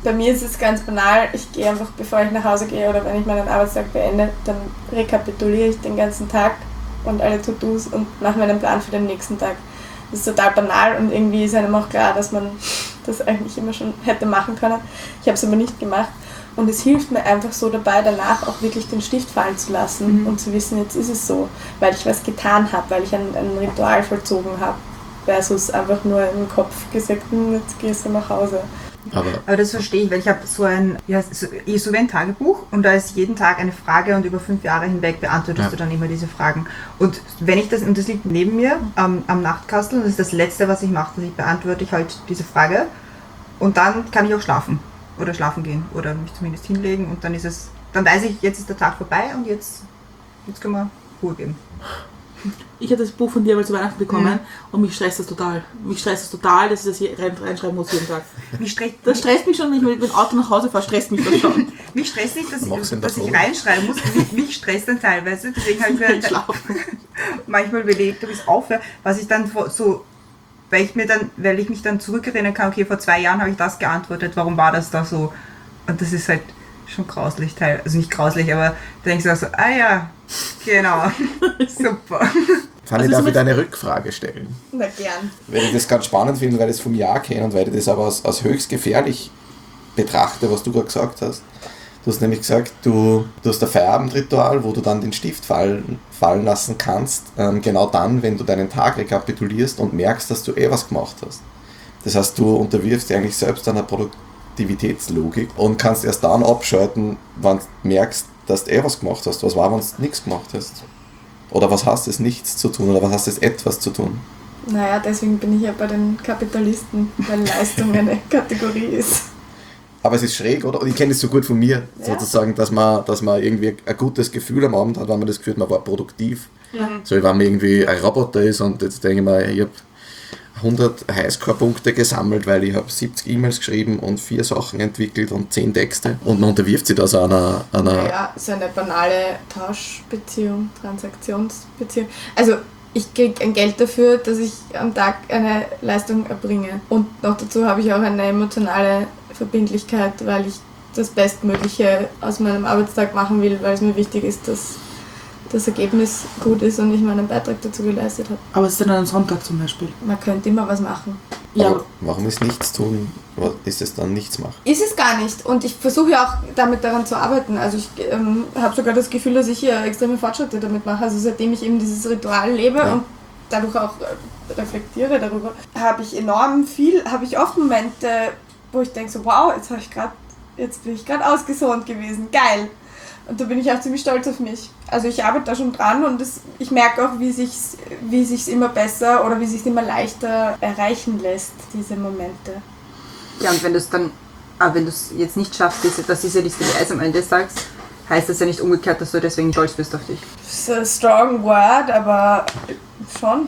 bei mir ist es ganz banal, ich gehe einfach, bevor ich nach Hause gehe oder wenn ich meinen Arbeitstag beende, dann rekapituliere ich den ganzen Tag und alle To-Dos und mache mir einen Plan für den nächsten Tag. Das ist total banal und irgendwie ist einem auch klar, dass man das eigentlich immer schon hätte machen können. Ich habe es aber nicht gemacht. Und es hilft mir einfach so dabei, danach auch wirklich den Stift fallen zu lassen mhm. und zu wissen, jetzt ist es so, weil ich was getan habe, weil ich ein, ein Ritual vollzogen habe, versus einfach nur im Kopf gesagt, hm, jetzt gehst du nach Hause. Aber, Aber das verstehe ich, weil ich habe so ein, ja, so, so wie ein Tagebuch und da ist jeden Tag eine Frage und über fünf Jahre hinweg beantwortest ja. du dann immer diese Fragen. Und wenn ich das, und das liegt neben mir ähm, am Nachtkastel und das ist das Letzte, was ich mache, dass ich beantworte ich halt diese Frage und dann kann ich auch schlafen. Oder schlafen gehen oder mich zumindest hinlegen und dann ist es, dann weiß ich, jetzt ist der Tag vorbei und jetzt, jetzt können wir Ruhe geben. Ich habe das Buch von dir mal zu Weihnachten bekommen Mhm. und mich stresst das total. Mich stresst das total, dass ich das hier rein, reinschreiben muss jeden Tag. Mich stresst, Das stresst mich schon, wenn ich mit dem Auto nach Hause fahre, stresst mich das schon. mich stresst nicht, dass Mach's ich, in der dass ich Probe. reinschreiben muss. Mich, mich stresst dann teilweise, deswegen habe ich mir Schlafen. manchmal überlegt, ob ich es aufhöre, was ich dann so, weil ich mir dann, weil ich mich dann zurückerinnern kann, okay, vor zwei Jahren habe ich das geantwortet, warum war das da so? Und das ist halt schon grauslich, teil, also nicht grauslich, aber da denke ich so, ah ja, genau, super. Fanny, Also darf so ich mit- dir eine Rückfrage stellen? Na gern. Weil ich das ganz spannend finde, weil ich es vom Jahr kenne und weil ich das aber als, als höchst gefährlich betrachte, was du gerade gesagt hast. Du hast nämlich gesagt, du, du hast ein Feierabendritual, wo du dann den Stift fallen, fallen lassen kannst, ähm, genau dann, wenn du deinen Tag rekapitulierst und merkst, dass du eh was gemacht hast. Das heißt, du unterwirfst dich eigentlich selbst einer Produktivitätslogik und kannst erst dann abschalten, wenn du merkst, dass du eh was gemacht hast. Was war, wenn du nichts gemacht hast? Oder was heißt es, nichts zu tun? Oder was heißt es, etwas zu tun? Naja, deswegen bin ich ja bei den Kapitalisten, weil Leistung eine Kategorie ist. Aber es ist schräg, oder? Und ich kenne es so gut von mir, Ja. sozusagen, dass man, dass man irgendwie ein gutes Gefühl am Abend hat, wenn man das Gefühl hat, man war produktiv. Ja. So wie wenn man irgendwie ein Roboter ist und jetzt denke ich mir, ich habe hundert Highscore-Punkte gesammelt, weil ich habe siebzig E-Mails geschrieben und vier Sachen entwickelt und zehn Texte. Und man unterwirft sich das einer... einer Naja, so eine banale Tauschbeziehung, Transaktionsbeziehung. Also ich kriege ein Geld dafür, dass ich am Tag eine Leistung erbringe. Und noch dazu habe ich auch eine emotionale Verbindlichkeit, weil ich das Bestmögliche aus meinem Arbeitstag machen will, weil es mir wichtig ist, dass das Ergebnis gut ist und ich meinen Beitrag dazu geleistet habe. Aber es ist dann an einem Sonntag zum Beispiel. Man könnte immer was machen. Ja, aber warum ist nichts tun? Was ist es dann nichts machen? Ist es gar nicht. Und ich versuche ja auch damit daran zu arbeiten. Also ich ähm, habe sogar das Gefühl, dass ich hier extreme Fortschritte damit mache. Also seitdem ich eben dieses Ritual lebe Ja. und dadurch auch äh, reflektiere darüber, habe ich enorm viel, habe ich oft Momente, wo ich denke so, wow, jetzt habe ich gerade, jetzt bin ich gerade ausgesohnt gewesen. Geil. Und da bin ich auch ziemlich stolz auf mich. Also ich arbeite da schon dran und das, ich merke auch, wie sich's, wie sich's immer besser oder wie sich's immer leichter erreichen lässt, diese Momente. Ja, und wenn du es dann, aber wenn du es jetzt nicht schaffst, diese, dass diese Liste Eis am Ende des Tages, heißt das ja nicht umgekehrt, dass du deswegen stolz bist auf dich. Das ist ein strong word, aber schon.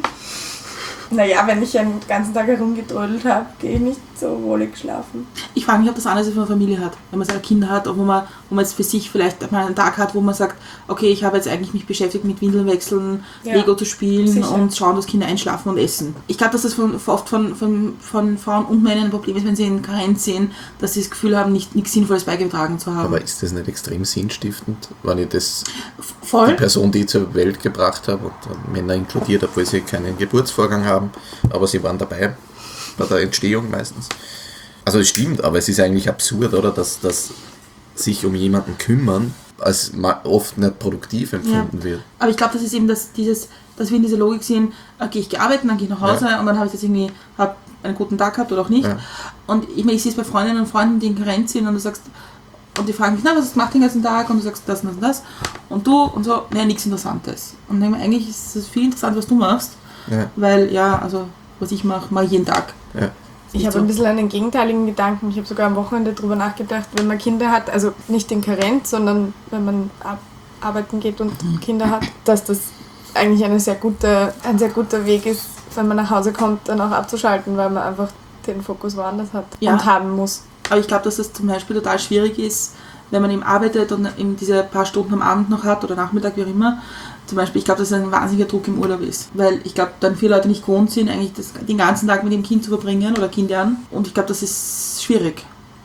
Naja, wenn ich den ganzen Tag herumgedrödelt habe, gehe ich nicht so wohlig schlafen. ich frage mich, ob das anders ist, wenn man Familie hat. Wenn man seine Kinder hat, ob man, wo man jetzt für sich vielleicht mal einen Tag hat, wo man sagt, okay, ich habe jetzt eigentlich mich beschäftigt mit Windeln wechseln, Ja, Lego zu spielen sicher. und schauen, dass Kinder einschlafen und essen. Ich glaube, dass das von, oft von, von, von Frauen und Männern ein Problem ist, wenn sie in Karenz sehen, dass sie das Gefühl haben, nicht, nichts Sinnvolles beigetragen zu haben. Aber ist das nicht extrem sinnstiftend, wenn ich das, die Voll. Person, die ich zur Welt gebracht habe, und Männer inkludiert, obwohl sie keinen Geburtsvorgang haben, aber sie waren dabei bei der Entstehung meistens. Also es stimmt, aber es ist eigentlich absurd, oder, dass, dass sich um jemanden kümmern als ma- oft nicht produktiv empfunden Ja. wird. Aber ich glaube, das ist eben das, dieses, dass wir in dieser Logik sind, okay, ich gehe arbeiten, dann gehe ich nach Hause Ja. und dann habe ich jetzt irgendwie hab einen guten Tag gehabt oder auch nicht. Ja. Und ich, meine, ich sehe es bei Freundinnen und Freunden, die in Karenz sind und du sagst, und die fragen mich, na, was macht den ganzen Tag? Und du sagst das und das und das. Und du und so, naja, nichts Interessantes. Und dann denke ich mir, eigentlich ist es viel interessant, was du machst, Ja. weil ja, also was ich mache, mache ich jeden Tag. Ja. Ich Nicht habe so. ein bisschen einen gegenteiligen Gedanken. Ich habe sogar am Wochenende darüber nachgedacht, wenn man Kinder hat, also nicht in Karenz, sondern wenn man ab- arbeiten geht und Kinder hat, dass das eigentlich eine sehr gute, ein sehr guter Weg ist, wenn man nach Hause kommt, dann auch abzuschalten, weil man einfach den Fokus woanders hat Ja. und haben muss. Aber ich glaube, dass das zum Beispiel total schwierig ist, wenn man eben arbeitet und eben diese paar Stunden am Abend noch hat oder Nachmittag, wie auch immer. Zum Beispiel, ich glaube, dass es ein wahnsinniger Druck im Urlaub ist. Weil ich glaube, dann viele Leute nicht gewohnt sind, eigentlich das, den ganzen Tag mit dem Kind zu verbringen oder Kindern. Und ich glaube, das ist schwierig.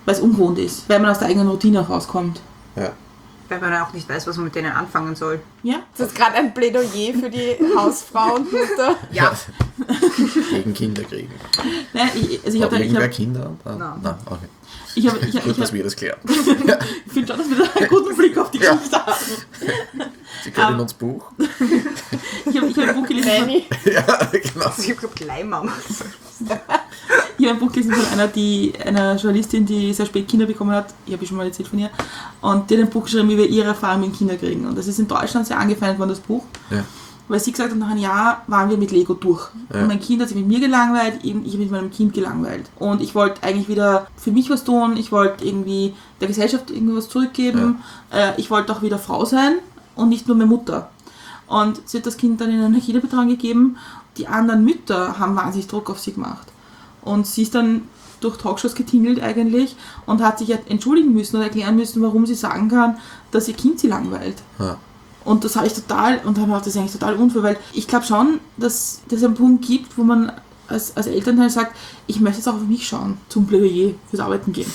weil es ungewohnt ist, weil man aus der eigenen Routine rauskommt. Ja. Weil man auch nicht weiß, was man mit denen anfangen soll. Ja? Das ist gerade ein Plädoyer für die Hausfrau und Mutter. Ja. Gegen Kinder kriegen. Nein, ich, also ich Hat habe ich irgendwer hab, Kinder? Ah, Nein. Nein, okay. ich hab, ich hab, Gut, ich dass hab, wir das klären. ich finde schon, dass wir da einen guten Blick auf die Ja. Geschichte haben. Sie können Um, uns Buch. Ich habe ich hab ein Buch gelesen von, Nanny. Ja, genau. Also ich habe Leihmama. ich hab ein Buch gelesen von einer, die, einer Journalistin, die sehr spät Kinder bekommen hat. Ich habe schon mal erzählt von ihr. Und die hat ein Buch geschrieben über ihre Erfahrungen mit Kinderkriegen. Und das ist in Deutschland sehr angefeindet worden, das Buch. Ja. Weil sie gesagt hat, nach einem Jahr waren wir mit Lego durch. Ja. Und mein Kind hat sich mit mir gelangweilt, eben ich habe mit meinem Kind gelangweilt. Und ich wollte eigentlich wieder für mich was tun, ich wollte irgendwie der Gesellschaft irgendwas zurückgeben. Äh, ich wollte auch wieder Frau sein und nicht nur meine Mutter. Und sie hat das Kind dann in eine Kinderbetreuung gegeben. Die anderen Mütter haben wahnsinnig Druck auf sie gemacht. Und sie ist dann durch Talkshows getingelt eigentlich und hat sich entschuldigen müssen oder erklären müssen, warum sie sagen kann, dass ihr Kind sie langweilt. Ja. Und das habe ich total, und habe gedacht, das ist eigentlich total unfair, weil ich glaube schon, dass es einen Punkt gibt, wo man als, als Elternteil sagt, ich möchte jetzt auch auf mich schauen, zum Plädoyer fürs Arbeiten gehen.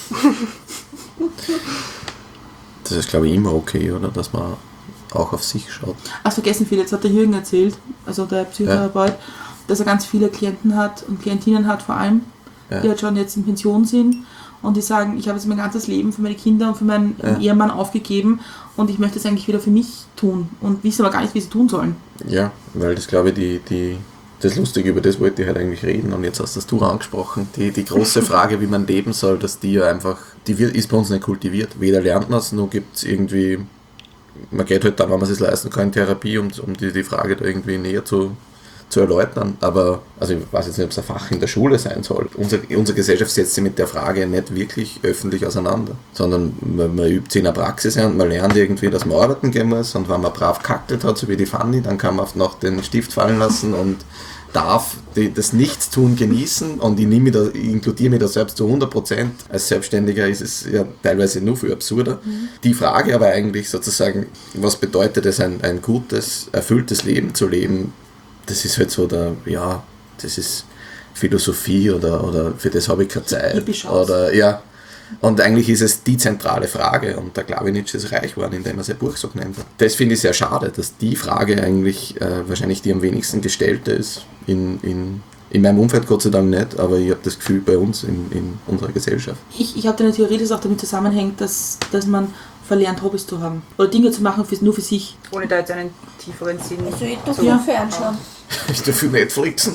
Das ist, glaube ich, immer okay, oder? Dass man auch auf sich schaut. Ach, vergessen viele, jetzt hat der Jürgen erzählt, also der Psychotherapeut, ja. dass er ganz viele Klienten hat und Klientinnen hat vor allem, ja. die halt schon jetzt in Pension sind und die sagen, ich habe jetzt mein ganzes Leben für meine Kinder und für meinen ja. Ehemann aufgegeben und ich möchte es eigentlich wieder für mich tun und wissen aber gar nicht, wie sie tun sollen. Ja, weil das, glaube ich, die, die, das Lustige, über das wollte ich halt eigentlich reden und jetzt hast das du angesprochen. Die, die große Frage, wie man leben soll, dass die ja einfach, die wird, ist bei uns nicht kultiviert. Weder lernt man es, noch gibt es irgendwie, man geht halt dann, wenn man es sich leisten kann, in Therapie, um, um die, die Frage da irgendwie näher zu, zu erläutern. Aber, also ich weiß jetzt nicht, ob es ein Fach in der Schule sein soll. Unser, unsere Gesellschaft setzt sich mit der Frage nicht wirklich öffentlich auseinander, sondern man, man übt sie in der Praxis ein und man lernt irgendwie, dass man arbeiten gehen muss und wenn man brav kackelt hat, so wie die Fanny, dann kann man noch den Stift fallen lassen und darf die, das Nichtstun genießen und ich, nehme da, ich inkludiere mich da selbst zu hundert Prozent. Als Selbstständiger ist es ja teilweise nur viel absurder. Mhm. Die Frage aber eigentlich sozusagen, was bedeutet es, ein, ein gutes, erfülltes Leben zu leben, das ist halt so der, ja, das ist Philosophie oder, oder für das habe ich keine Zeit. Oder, ja. Und eigentlich ist es die zentrale Frage und der Glavinitsch ist reich geworden, indem er sein Buch so genannt hat. Das finde ich sehr schade, dass die Frage eigentlich äh, wahrscheinlich die am wenigsten gestellte ist. In, in, in meinem Umfeld Gott sei Dank nicht, aber ich habe das Gefühl bei uns in, in unserer Gesellschaft. Ich, ich habe eine Theorie, dass auch damit zusammenhängt, dass, dass man verlernt, Hobbys zu haben. Oder Dinge zu machen für, nur für sich. Ohne da jetzt einen tieferen Sinn Also ich zu tue Ja. viel fernschauen. Ich darf viel Netflixen.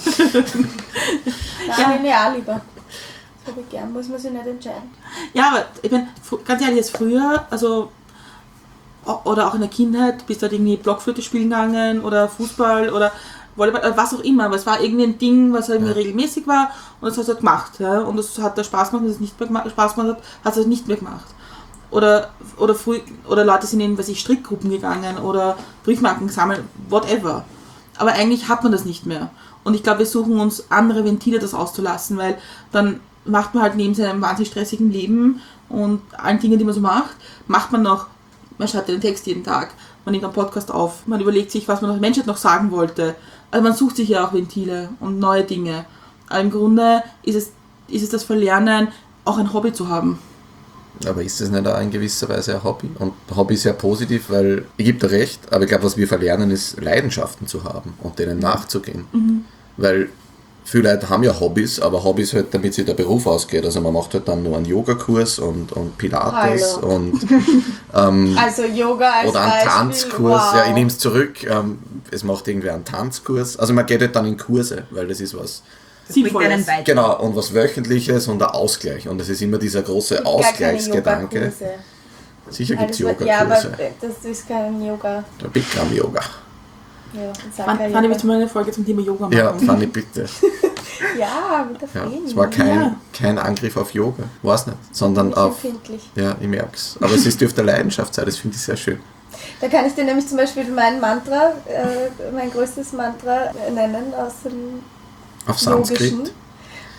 Nein, Ja. linear lieber. Das habe ich gern, muss man sich nicht entscheiden. Ja, aber ich meine, ganz ehrlich, jetzt früher, also o- oder auch in der Kindheit, bist du halt irgendwie Blockflöte spielen gegangen oder Fußball oder Volleyball, oder was auch immer, aber es war irgendwie ein Ding, was irgendwie Ja. regelmäßig war und das hast du halt gemacht. Ja? Und das hat da Spaß gemacht, wenn es nicht mehr gemacht, Spaß gemacht hat, hast du es nicht mehr gemacht. Oder, oder, früh, oder Leute sind in, weiß ich, Strickgruppen gegangen oder Briefmarken gesammelt, whatever. Aber eigentlich hat man das nicht mehr. Und ich glaube, wir suchen uns andere Ventile, das auszulassen, weil dann macht man halt neben seinem wahnsinnig stressigen Leben und allen Dingen, die man so macht, macht man noch, man schreibt einen Text jeden Tag, man nimmt einen Podcast auf, man überlegt sich, was man der Menschheit noch sagen wollte. Also man sucht sich ja auch Ventile und neue Dinge. Aber im Grunde ist es, ist es das Verlernen, auch ein Hobby zu haben. Aber ist das nicht auch in gewisser Weise ein Hobby? Und Hobby ist sehr positiv, weil ich gebe dir recht, aber ich glaube, was wir verlernen, ist Leidenschaften zu haben und denen nachzugehen. Mhm. Weil viele Leute haben ja Hobbys, aber Hobbys halt, damit sich der Beruf ausgeht. Also man macht halt dann nur einen Yogakurs und, und Pilates Hallo. und ähm, Also Yoga als oder einen Beispiel, Tanzkurs. wow. Ja, ich nehme es zurück. Ähm, es macht irgendwer einen Tanzkurs. Also man geht halt dann in Kurse, weil das ist was. Das bringt einen Sinnvolles. weiter. Genau, und was Wöchentliches und ein Ausgleich. Und es ist immer dieser große Gar keine Ausgleichsgedanke. Yogakurse. Sicher gibt es Also, ja, aber Yogakurse. das ist kein Yoga. Der Bikram-Yoga. Ja, ich sag Wann, kein wann Yoga. willst du mal eine Folge zum Thema Yoga machen? Ja, Fanny, bitte. Ja, mit der Ja, Feen. es war kein, Ja. kein Angriff auf Yoga, weiß nicht, sondern Nicht auf. empfindlich. Ja, ich merk's. Aber es ist, dürfte eine Leidenschaft sein, das finde ich sehr schön. Da kann ich dir nämlich zum Beispiel mein Mantra, äh, mein größtes Mantra nennen aus dem Auf Yogischen. Sanskrit.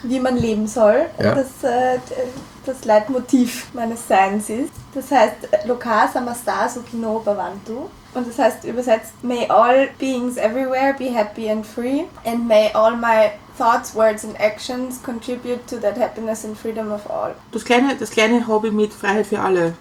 wie man leben soll, Ja. das äh, das Leitmotiv meines Seins ist. Das heißt, Loka samasta sukino bhavantu. Und das heißt übersetzt, may all beings everywhere be happy and free, and may all my thoughts, words and actions contribute to that happiness and freedom of all. Das kleine, das kleine Hobby mit Freiheit für alle.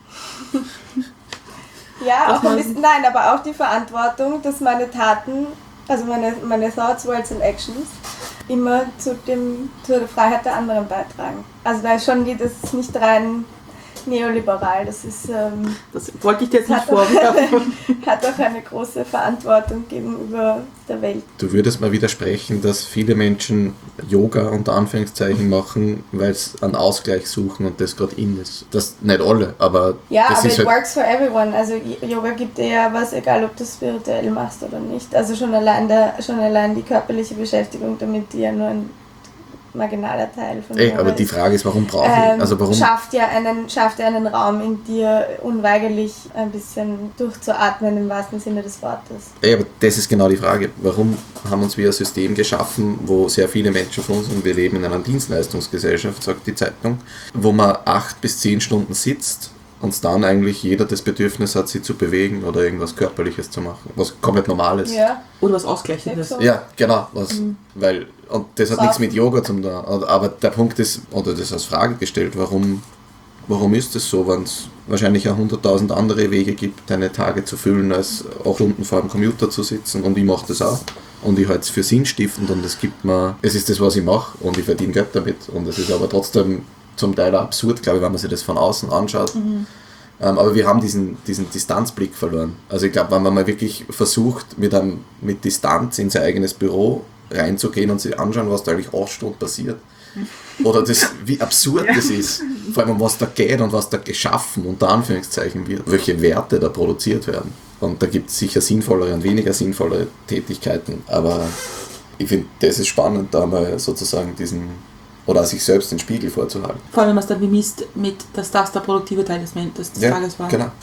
Ja, Dass auch ein man- bisschen, nein, aber auch die Verantwortung, dass meine Taten, also meine, meine Thoughts, Words and Actions, immer zu dem, zur Freiheit der anderen beitragen. Also da ist schon die, das ist nicht rein neoliberal, das ist, ähm, Das wollte ich dir jetzt nicht hat, auch, vorwerfen. hat auch eine große Verantwortung gegenüber der Welt. Du würdest mal widersprechen, dass viele Menschen Yoga unter Anführungszeichen machen, weil sie einen Ausgleich suchen und das gerade in ist. Das nicht alle, aber Ja, das aber ist it halt, works for everyone. Also Yoga gibt dir ja was, egal ob du es spirituell machst oder nicht. Also schon allein, der, schon allein die körperliche Beschäftigung damit, die ja nur ein marginaler Teil von ey, Yoga aber die ist. Frage ist, warum brauche ich? Ähm, Also warum? schafft ja einen, schafft ja einen Raum in dir, unweigerlich ein bisschen durchzuatmen im wahrsten Sinne des Wortes. Ey, aber das ist genau die Frage. Warum haben uns wir ein System geschaffen, wo sehr viele Menschen von uns, und wir leben in einer Dienstleistungsgesellschaft, sagt die Zeitung, wo man acht bis zehn Stunden sitzt und dann eigentlich jeder das Bedürfnis hat, sich zu bewegen oder irgendwas Körperliches zu machen, was komplett normal ist. Ja, Oder was Ausgleichendes. so. Ja, genau. Was, weil, und das hat Saufen. nichts mit Yoga zu tun. Aber der Punkt ist, oder das als Frage gestellt, warum, warum ist es so, wenn es wahrscheinlich auch hunderttausend andere Wege gibt, deine Tage zu füllen, als auch Stunden vor dem Computer zu sitzen. Und ich mache das auch. Und ich halte es für sinnstiftend und es gibt mir, es ist das, was ich mache und ich verdiene Geld damit. Und es ist aber trotzdem zum Teil auch absurd, glaube ich, wenn man sich das von außen anschaut. Ähm, aber wir haben diesen, diesen Distanzblick verloren. Also ich glaube, wenn man mal wirklich versucht, mit, einem, mit Distanz in sein eigenes Büro reinzugehen und sich anschauen, was da eigentlich acht Stunden passiert. Oder das, wie absurd das ist. Vor allem, um was da geht und was da geschaffen, unter Anführungszeichen wird. Welche Werte da produziert werden. Und da gibt es sicher sinnvollere und weniger sinnvolle Tätigkeiten. Aber ich finde, das ist spannend, da mal sozusagen diesen, oder sich selbst den Spiegel vorzuhalten. Vor allem, wenn man es dann bemisst mit, dass das der produktive Teil des, des, des Tages war. Genau.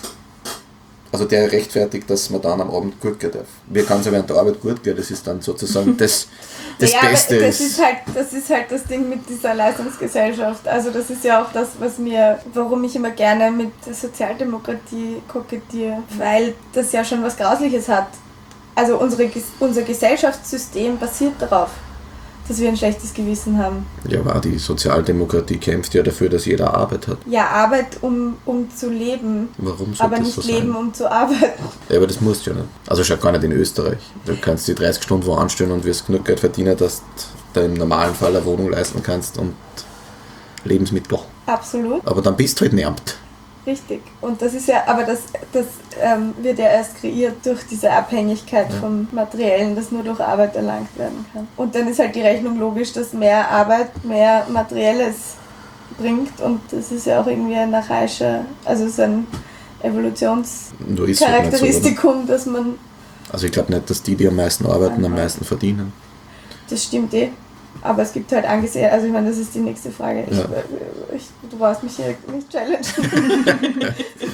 Also der rechtfertigt, dass man dann am Abend gut gehen darf. Mir kann es ja während der Arbeit gut gehen, das ist dann sozusagen das, das ja, Beste. aber das ist, ist halt, das ist halt das Ding mit dieser Leistungsgesellschaft. Also das ist ja auch das, was mir, warum ich immer gerne mit der Sozialdemokratie kokettiere, weil das ja schon was Grausliches hat. Also unsere, unser Gesellschaftssystem basiert darauf, dass wir ein schlechtes Gewissen haben. ja, aber die Sozialdemokratie kämpft ja dafür, dass jeder Arbeit hat. Ja, Arbeit, um, um zu leben, Warum sollte aber das nicht so leben, sein? um zu arbeiten. Ja, aber das musst du ja nicht. Also schon gar nicht in Österreich. Du kannst die dreißig Stunden wo anstellen und wirst genug Geld verdienen, dass du dir im normalen Fall eine Wohnung leisten kannst und Lebensmittel. Absolut. Aber dann bist du halt nervt. Richtig. Und das ist ja, aber das, das ähm, wird ja erst kreiert durch diese Abhängigkeit Ja. vom Materiellen, das nur durch Arbeit erlangt werden kann. Und dann ist halt die Rechnung logisch, dass mehr Arbeit mehr Materielles bringt und das ist ja auch irgendwie ein archaischer, also so ein Nur ist es halt nicht so, oder? Evolutionscharakteristikum, dass man, Also ich glaube nicht, dass die, die am meisten arbeiten, am meisten verdienen. das stimmt eh. Aber es gibt halt angesehen, also ich meine, das ist die nächste Frage. Ich, Ja. ich, du brauchst mich hier nicht challengen.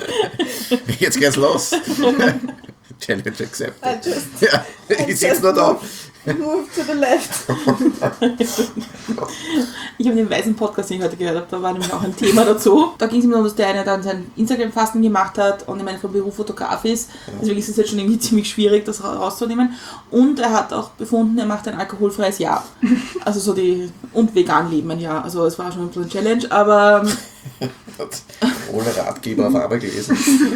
Jetzt geht's los. Challenge accepted. I just Ja, ich sitze nur da. move to the left. Ich habe den Weisen Podcast, den ich heute gehört habe, da war nämlich auch ein Thema dazu. Da ging es ihm darum, dass der eine dann sein Instagram-Fasten gemacht hat und ich meine, vom Beruf Fotograf ist. Deswegen ist es jetzt schon irgendwie ziemlich schwierig, das ra- rauszunehmen. Und er hat auch befunden, er macht ein alkoholfreies Jahr. Also so die, und vegan leben ein Jahr. Also es war schon so eine Challenge, aber Ohne Ratgeber auf Arbeit gelesen.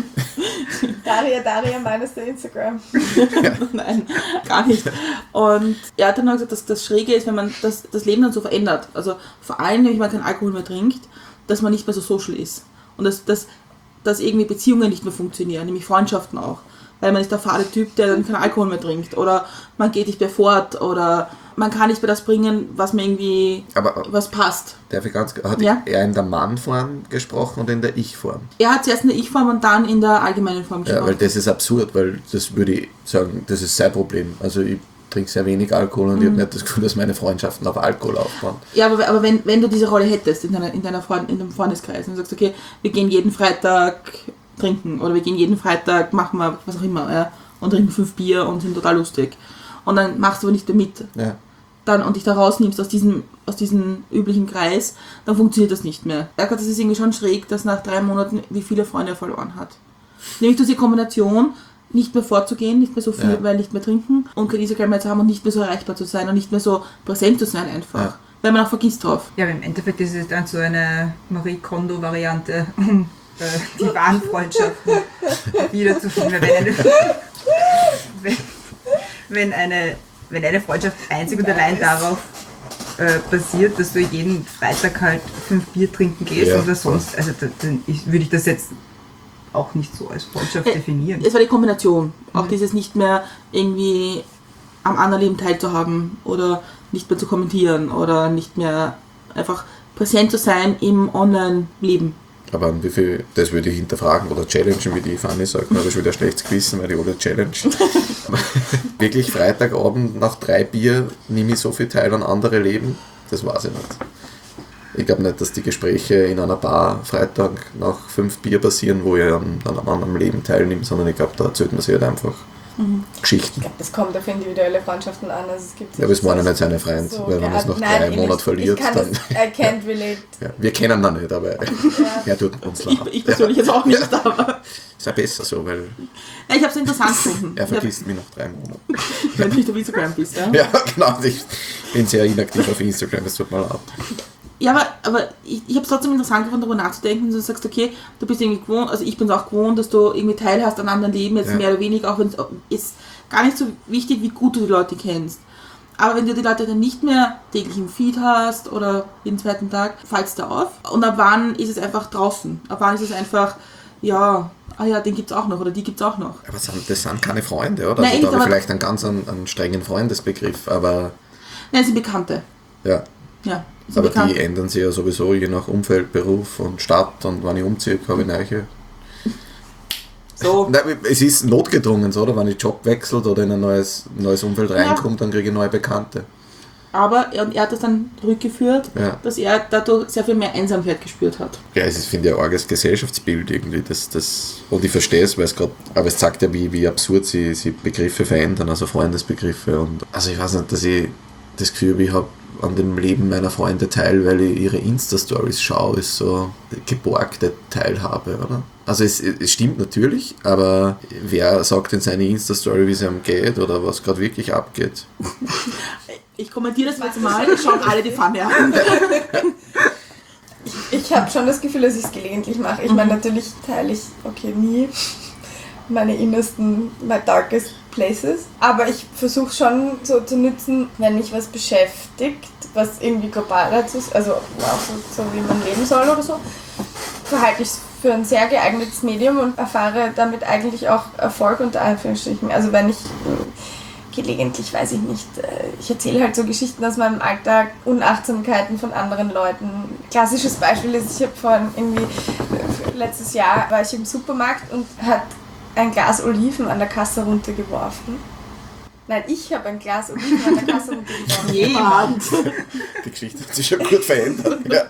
Daria, Daria, meines der Instagram. nein, gar nicht. Und er hat dann auch gesagt, dass das Schräge ist, wenn man das, das Leben dann so verändert. Also vor allem, wenn man keinen Alkohol mehr trinkt, dass man nicht mehr so social ist. Und dass, dass, dass irgendwie Beziehungen nicht mehr funktionieren, nämlich Freundschaften auch. Weil man ist der fade Typ, der dann keinen Alkohol mehr trinkt. Oder man geht nicht mehr fort. Oder man kann nicht mehr das bringen, was mir irgendwie, Aber was passt. darf ich ganz, hat Ja. er in der Mann-Form gesprochen oder in der Ich-Form? Er hat zuerst in der Ich-Form und dann in der allgemeinen Form Ja, weil gesprochen. das ist absurd, weil das würde ich sagen, das ist sein Problem. Also ich trinke sehr wenig Alkohol und ich habe nicht das Gefühl, dass meine Freundschaften auf Alkohol aufbauen. Ja, aber, aber wenn, wenn du diese Rolle hättest in, deiner, in, deiner Freund, in deinem Freundeskreis und du sagst, okay, wir gehen jeden Freitag trinken oder wir gehen jeden Freitag, machen wir was auch immer, ja, und trinken fünf Bier und sind total lustig. Und dann machst du aber nicht mehr mit. Ja. dann und dich da rausnimmst aus diesem, aus diesem üblichen Kreis, dann funktioniert das nicht mehr. Er hat das ist irgendwie schon schräg, dass nach drei Monaten wie viele Freunde er verloren hat. Nämlich durch die Kombination, nicht mehr fortzugehen, nicht mehr so viel, Ja. weil nicht mehr trinken und keine Instagram mehr zu haben und nicht mehr so erreichbar zu sein und nicht mehr so präsent zu sein einfach. Ja. Weil man auch vergisst drauf. Ja, aber im Endeffekt ist es dann so eine Marie Kondo-Variante, um äh, die wahren Freundschaften wiederzufinden. Wenn eine, wenn, wenn, eine, wenn eine Freundschaft einzig und allein darauf äh, basiert, dass du jeden Freitag halt fünf Bier trinken gehst Ja, oder sonst, also da, dann ich, würde ich das jetzt auch nicht so als Freundschaft Äh, definieren. Es war die Kombination. Auch dieses nicht mehr irgendwie am anderen Leben teilzuhaben oder nicht mehr zu kommentieren oder nicht mehr einfach präsent zu sein im Online-Leben. Aber an wie viel, das würde ich hinterfragen oder challengen, wie die Fanny sagt, da habe ich schon wieder ein schlechtes Gewissen, weil die alle challenge. Wirklich Freitagabend nach drei Bier nehme ich so viel teil an andere Leben, das weiß ich nicht. Ich glaube nicht, dass die Gespräche in einer Bar Freitag nach fünf Bier passieren, wo ich an, an einem anderen Leben teilnehme, sondern ich glaube, da erzählt man sich halt einfach mhm. Geschichten. Das kommt auf individuelle Freundschaften an. Also es gibt Ja, aber es war ja nicht seine Freund, so weil wenn man es nach Nein, drei ich- Monaten verliert, ich kann dann... Das, I can't relate. Ja, wir kennen ihn nicht, aber er tut uns leid. Ich, ich persönlich jetzt auch nicht, aber Ist ja besser so, weil ja, ich habe es interessant gefunden. er vergisst mich nach drei Monaten. Wenn du nicht auf Instagram bist, ja? Ja, genau. Ich bin sehr inaktiv auf Instagram, es tut mir leid. Ja, aber, aber ich, ich habe es trotzdem interessant gefunden, darüber nachzudenken, dass du sagst, okay, du bist irgendwie gewohnt, also ich bin es auch gewohnt, dass du irgendwie teilhast an anderen Leben, jetzt Ja. mehr oder weniger, auch wenn es ist gar nicht so wichtig, wie gut du die Leute kennst. Aber wenn du die Leute dann nicht mehr täglich im Feed hast oder jeden zweiten Tag, fällt es da auf. Und ab wann ist es einfach draußen? Ab wann ist es einfach, ja, ah ja, den gibt es auch noch oder die gibt es auch noch. Aber sind- das sind keine Freunde, oder? Nein, Also da habe aber- ich vielleicht einen ganz einen, einen strengen Freundesbegriff, aber Nein, es sind Bekannte. ja. Ja, es sind Aber Bekannte. die ändern sich ja sowieso je nach Umfeld, Beruf und Stadt und wenn ich umziehe, habe ich neue. So. Nein, es ist notgedrungen, so, oder? Wenn ich Job wechselt oder in ein neues, neues Umfeld reinkomme, dann kriege ich neue Bekannte. Aber er, er hat das dann rückgeführt, Ja. dass er dadurch sehr viel mehr Einsamkeit gespürt hat. Ja, es ist, finde ich, ein arges Gesellschaftsbild irgendwie. Das, das, und ich verstehe es, weil es gerade, aber es zeigt ja, wie, wie absurd sie, sie Begriffe verändern, also Freundesbegriffe. Und also ich weiß nicht, dass ich das Gefühl habe, ich habe an dem Leben meiner Freunde teil, weil ich ihre Insta-Stories schaue, ist so geborgte Teilhabe, oder? Also es, es stimmt natürlich, aber wer sagt in seine Insta-Story, wie es einem geht oder was gerade wirklich abgeht? Ich kommentiere das jetzt mal, schauen alle die Pfanne an. Ich habe schon das Gefühl, dass ich es gelegentlich mache. Ich meine, natürlich teile ich, okay, nie meine innersten, my darkest places. Aber ich versuche schon so zu nützen, wenn mich was beschäftigt, was irgendwie global dazu ist, also auch so, so wie man leben soll oder so, verhalte ich es für ein sehr geeignetes Medium und erfahre damit eigentlich auch Erfolg unter Anführungsstrichen. Also wenn ich äh, gelegentlich, weiß ich nicht, äh, ich erzähle halt so Geschichten aus meinem Alltag, Unachtsamkeiten von anderen Leuten. Klassisches Beispiel ist, ich habe vorhin irgendwie, äh, letztes Jahr war ich im Supermarkt und hat ein Glas Oliven an der Kasse runtergeworfen. Nein, ich habe ein Glas Oliven an der Kasse runtergeworfen. Jemand. Die Geschichte hat sich schon gut verändert. Ja.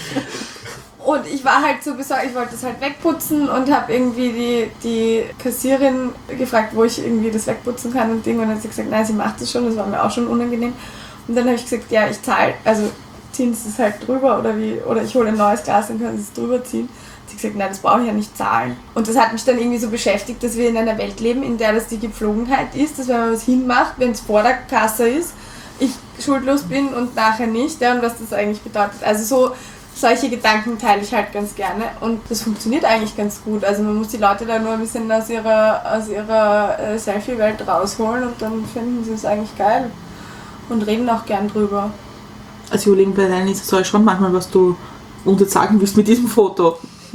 Und ich war halt so besorgt, ich wollte das halt wegputzen und habe irgendwie die, die Kassierin gefragt, wo ich irgendwie das wegputzen kann und Ding. Und dann hat sie gesagt, nein, sie macht das schon, das war mir auch schon unangenehm. Und dann habe ich gesagt, ja, ich zahle, also ziehen Sie es halt drüber oder wie, oder ich hole ein neues Glas, dann können Sie es drüber ziehen. Sie hat gesagt, nein, das brauche ich ja nicht zahlen. Und das hat mich dann irgendwie so beschäftigt, dass wir in einer Welt leben, in der das die Gepflogenheit ist, dass wenn man was hinmacht, wenn es vor der Kasse ist, ich schuldlos bin und nachher nicht, ja, und was das eigentlich bedeutet. Also so solche Gedanken teile ich halt ganz gerne und das funktioniert eigentlich ganz gut. Also man muss die Leute da nur ein bisschen aus ihrer, aus ihrer äh, Selfie-Welt rausholen und dann finden sie es eigentlich geil und reden auch gern drüber. Also Julien, bei deinen Insta-Story schon manchmal, was du uns jetzt sagen willst mit diesem Foto.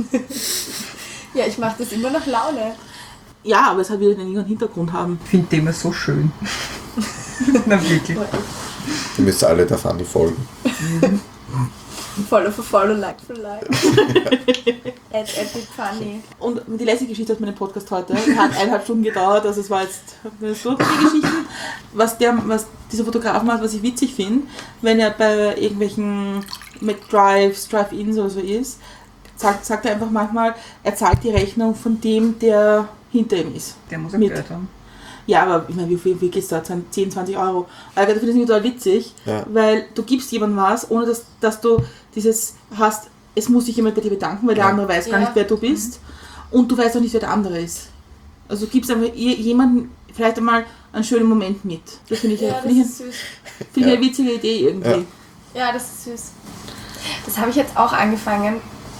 Ja, ich mache das immer nach Laune. Ja, aber es hat wieder einen irgendeinen Hintergrund haben. Ich finde den immer so schön. Na wirklich. Ihr müsst alle der Fanny folgen. Follow for follow, like for like. At epic funny. Und die letzte Geschichte aus meinem Podcast heute hat eineinhalb Stunden gedauert, also es war jetzt eine durch die Geschichten. Was, der, was dieser Fotograf macht, was ich witzig finde, wenn er bei irgendwelchen McDrives, Drive-Ins oder so ist, sagt, sagt er einfach manchmal, er zahlt die Rechnung von dem, der hinter ihm ist. Der muss auch Mit. Geld haben. Ja, aber ich meine, wie viel, wie geht's da? zehn, zwanzig Euro. Aber ich finde das total witzig, Ja. weil du gibst jemandem was, ohne dass, dass du dieses hast, es muss sich jemand bei dir bedanken, weil der Ja. andere weiß gar Ja. nicht, wer du bist. Und du weißt auch nicht, wer der andere ist. Also du gibst einfach je- jemandem vielleicht einmal einen schönen Moment mit. Das finde ich, Ja, das find ich, ist süß. find ich Ja. eine witzige Idee irgendwie. Ja. Ja, das ist süß. Das habe ich jetzt auch angefangen.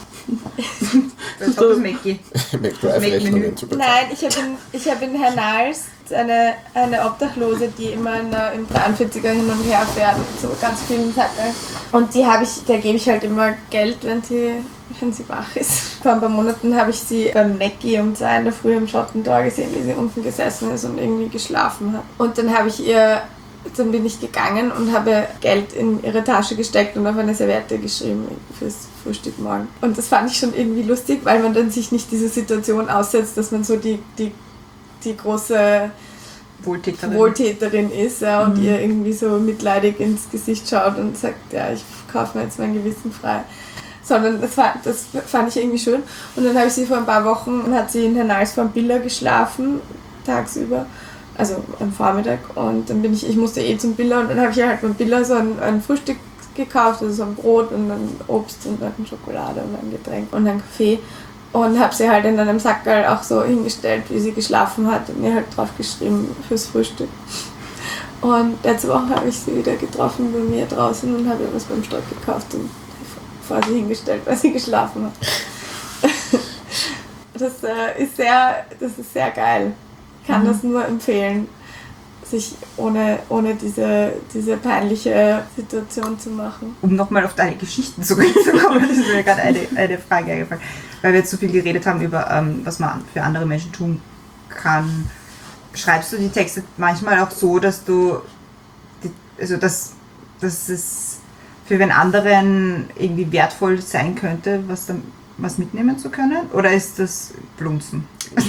Das ist das Mackie. McDrive-Rechnungen zu bezahlen. Nein, ich habe in, ich hab in Hernals eine, eine Obdachlose, die immer in der, im dreiundvierziger hin und her fährt mit so ganz vielen Sackeln. Und die habe ich, der gebe ich halt immer Geld, wenn sie, wenn sie wach ist. Vor ein paar Monaten habe ich sie beim Necki um zwei in der Früh im Schottentor gesehen, wie sie unten gesessen ist und irgendwie geschlafen hat. Und dann habe ich ihr Dann bin ich gegangen und habe Geld in ihre Tasche gesteckt und auf eine Serviette geschrieben fürs Frühstück morgen. Und das fand ich schon irgendwie lustig, weil man dann sich nicht diese Situation aussetzt, dass man so die, die, die große Wohltäterin. Wohltäterin ist, ja, und ihr irgendwie so mitleidig ins Gesicht schaut und sagt, ja, ich kaufe mir jetzt mein Gewissen frei. Sondern das, war, das fand ich irgendwie schön. Und dann habe ich sie vor ein paar Wochen, hat sie in Hernals vor dem Biller geschlafen, tagsüber. Also am Vormittag, und dann bin ich, ich musste eh zum Biller und dann habe ich ihr halt beim Biller so ein, ein Frühstück gekauft, also so ein Brot und dann Obst und dann Schokolade und ein Getränk und ein Kaffee und habe sie halt in einem Sackerl auch so hingestellt, wie sie geschlafen hat und mir halt drauf geschrieben fürs Frühstück. Und letzte Woche habe ich sie wieder getroffen bei mir draußen und habe ihr was beim Stock gekauft und vor sie hingestellt, weil sie geschlafen hat. Das äh, ist sehr, das ist sehr geil. Ich kann das nur empfehlen, sich ohne, ohne diese, diese peinliche Situation zu machen. Um nochmal auf deine Geschichten zurückzukommen, das ist mir gerade eine, eine Frage eingefallen. Weil wir jetzt so viel geredet haben über, ähm, was man für andere Menschen tun kann. Schreibst du die Texte manchmal auch so, dass du, die, also dass, dass es für den anderen irgendwie wertvoll sein könnte, was, dann, was mitnehmen zu können? Oder ist das Blunzen?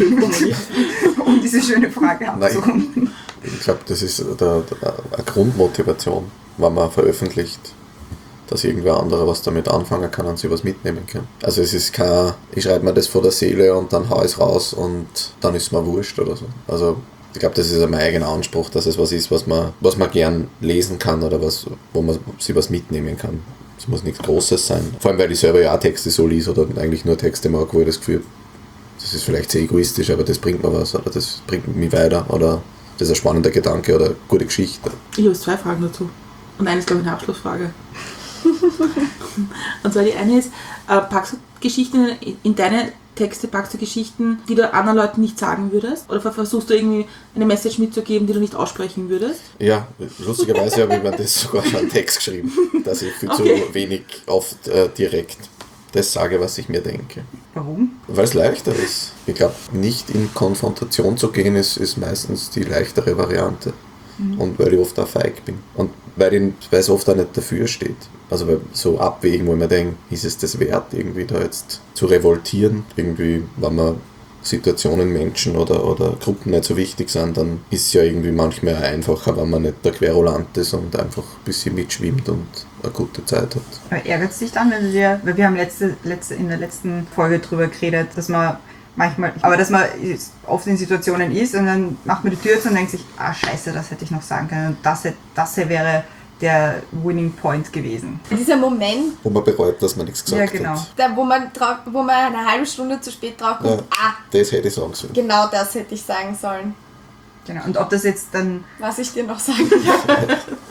Um diese schöne Frage abzurunden. Ich glaube, das ist der, der, eine Grundmotivation, wenn man veröffentlicht, dass irgendwer anderer was damit anfangen kann und sich was mitnehmen kann. Also es ist kein, ich schreibe mir das vor der Seele und dann hau ich es raus und dann ist mir wurscht oder so. Also ich glaube, das ist mein eigener Anspruch, dass es was ist, was man, was man gern lesen kann oder was, wo man sich was mitnehmen kann. Es muss nichts Großes sein. Vor allem, weil ich selber ja auch Texte so lese oder eigentlich nur Texte mag, wo ich das Gefühl, das ist vielleicht sehr egoistisch, aber das bringt mir was oder das bringt mich weiter oder das ist ein spannender Gedanke oder eine gute Geschichte. Ich habe zwei Fragen dazu. Und eine ist, glaube ich, eine Abschlussfrage. Und zwar die eine ist, äh, packst du Geschichten in, in deine Texte, packst du Geschichten, die du anderen Leuten nicht sagen würdest? Oder versuchst du irgendwie eine Message mitzugeben, die du nicht aussprechen würdest? Ja, lustigerweise habe ich mir das sogar schon einen Text geschrieben, dass ich viel Okay. zu wenig oft äh, direkt das sage, was ich mir denke. Warum? Weil es leichter ist. Ich glaube, nicht in Konfrontation zu gehen, ist, ist meistens die leichtere Variante. Mhm. Und weil ich oft auch feig bin. Und weil, ich, weil es oft auch nicht dafür steht. Also weil so abwägen, wo ich mir denke, ist es das wert, irgendwie da jetzt zu revoltieren? Irgendwie, wenn man Situationen, Menschen oder, oder Gruppen nicht so wichtig sind, dann ist es ja irgendwie manchmal einfacher, wenn man nicht der Querulant ist und einfach ein bisschen mitschwimmt und eine gute Zeit hat. Aber ärgert es dich dann, wenn du dir, weil wir haben letzte, letzte, in der letzten Folge drüber geredet, dass man manchmal, aber dass man oft in Situationen ist und dann macht man die Tür zu und denkt sich, ah scheiße, das hätte ich noch sagen können und das, das hier wäre der Winning Point gewesen. Dieser Moment, Wo man bereut, dass man nichts gesagt Ja, genau. hat. da, wo, man drauf, wo man eine halbe Stunde zu spät drauf kommt, Ja. ah, Das hätte ich sagen sollen. genau das hätte ich sagen sollen, Genau. Und ob das jetzt dann, was ich dir noch sagen kann.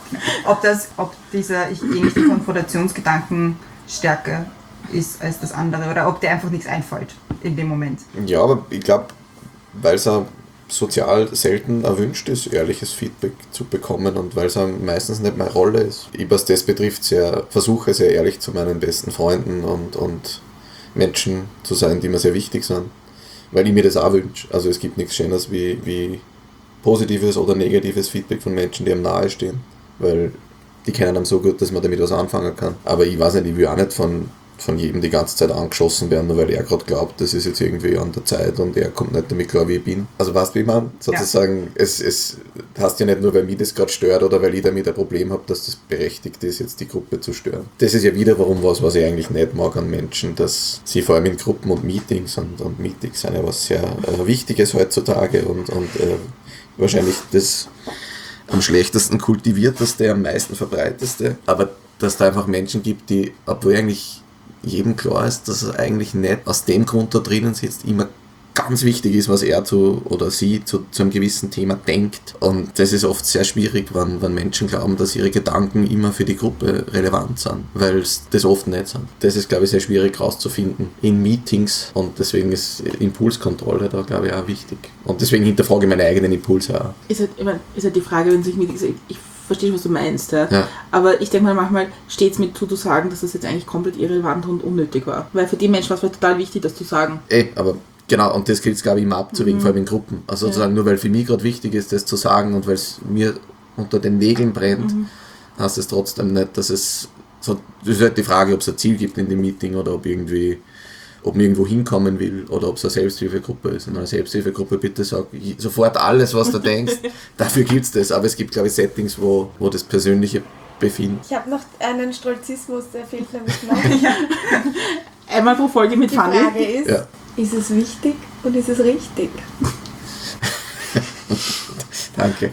ob das, ob dieser, ich gehe nicht die Konfrontationsgedanken stärker ist als das andere oder ob dir einfach nichts einfällt in dem Moment. Ja, aber ich glaube, weil es auch sozial selten erwünscht ist, ehrliches Feedback zu bekommen und weil es auch meistens nicht meine Rolle ist. Ich, was das betrifft, sehr, versuche sehr ehrlich zu meinen besten Freunden und, und Menschen zu sein, die mir sehr wichtig sind, weil ich mir das auch wünsche. Also es gibt nichts Schöneres wie, wie positives oder negatives Feedback von Menschen, die einem nahe stehen, weil die kennen einem so gut, dass man damit was anfangen kann. Aber ich weiß nicht, ich will auch nicht von von jedem die ganze Zeit angeschossen werden, nur weil er gerade glaubt, das ist jetzt irgendwie an der Zeit und er kommt nicht damit klar, wie ich bin. Also weißt du, wie ich meine? Sozusagen, ja. es, es heißt ja nicht nur, weil mich das gerade stört oder weil ich damit ein Problem habe, dass das berechtigt ist, jetzt die Gruppe zu stören. Das ist ja wiederum was, was ich eigentlich nicht mag an Menschen, dass sie vor allem in Gruppen und Meetings und, und Meetings sind ja was sehr äh, Wichtiges heutzutage und, und äh, wahrscheinlich das am schlechtesten kultivierteste, am meisten verbreitetste. Aber dass da einfach Menschen gibt, die, obwohl eigentlich jedem klar ist, dass er eigentlich nicht aus dem Grund da drinnen sitzt, immer ganz wichtig ist, was er zu oder sie zu, zu einem gewissen Thema denkt. Und das ist oft sehr schwierig, wenn, wenn Menschen glauben, dass ihre Gedanken immer für die Gruppe relevant sind, weil es das oft nicht sind. Das ist, glaube ich, sehr schwierig rauszufinden in Meetings und deswegen ist Impulskontrolle da, glaube ich, auch wichtig. Und deswegen hinterfrage ich meine eigenen Impulse auch. Ist halt, ich meine, ist halt die Frage, wenn sich mit ich, ich verstehe, was du meinst, ja. Ja. Aber ich denke mal, manchmal steht es mir zu, zu sagen, dass das jetzt eigentlich komplett irrelevant und unnötig war. Weil für die Menschen war es total wichtig, das zu sagen. Ey, aber genau, und das gilt es, glaube ich, immer abzuwägen, mhm. vor allem in Gruppen. Also ja. sozusagen, nur weil für mich gerade wichtig ist, das zu sagen und weil es mir unter den Nägeln brennt, mhm. heißt es trotzdem nicht, dass es so, das ist halt die Frage, ob es ein Ziel gibt in dem Meeting oder ob irgendwie, ob man irgendwo hinkommen will oder ob es eine Selbsthilfegruppe ist. In einer Selbsthilfegruppe bitte sag sofort alles, was du denkst, dafür gibt es das. Aber es gibt, glaube ich, Settings, wo, wo das Persönliche befindet. Ich habe noch einen Stolzismus, der fehlt nämlich noch. Ja. Einmal pro Folge mit Die Fanny. Frage ist, Ja. ist es wichtig und ist es richtig? Danke.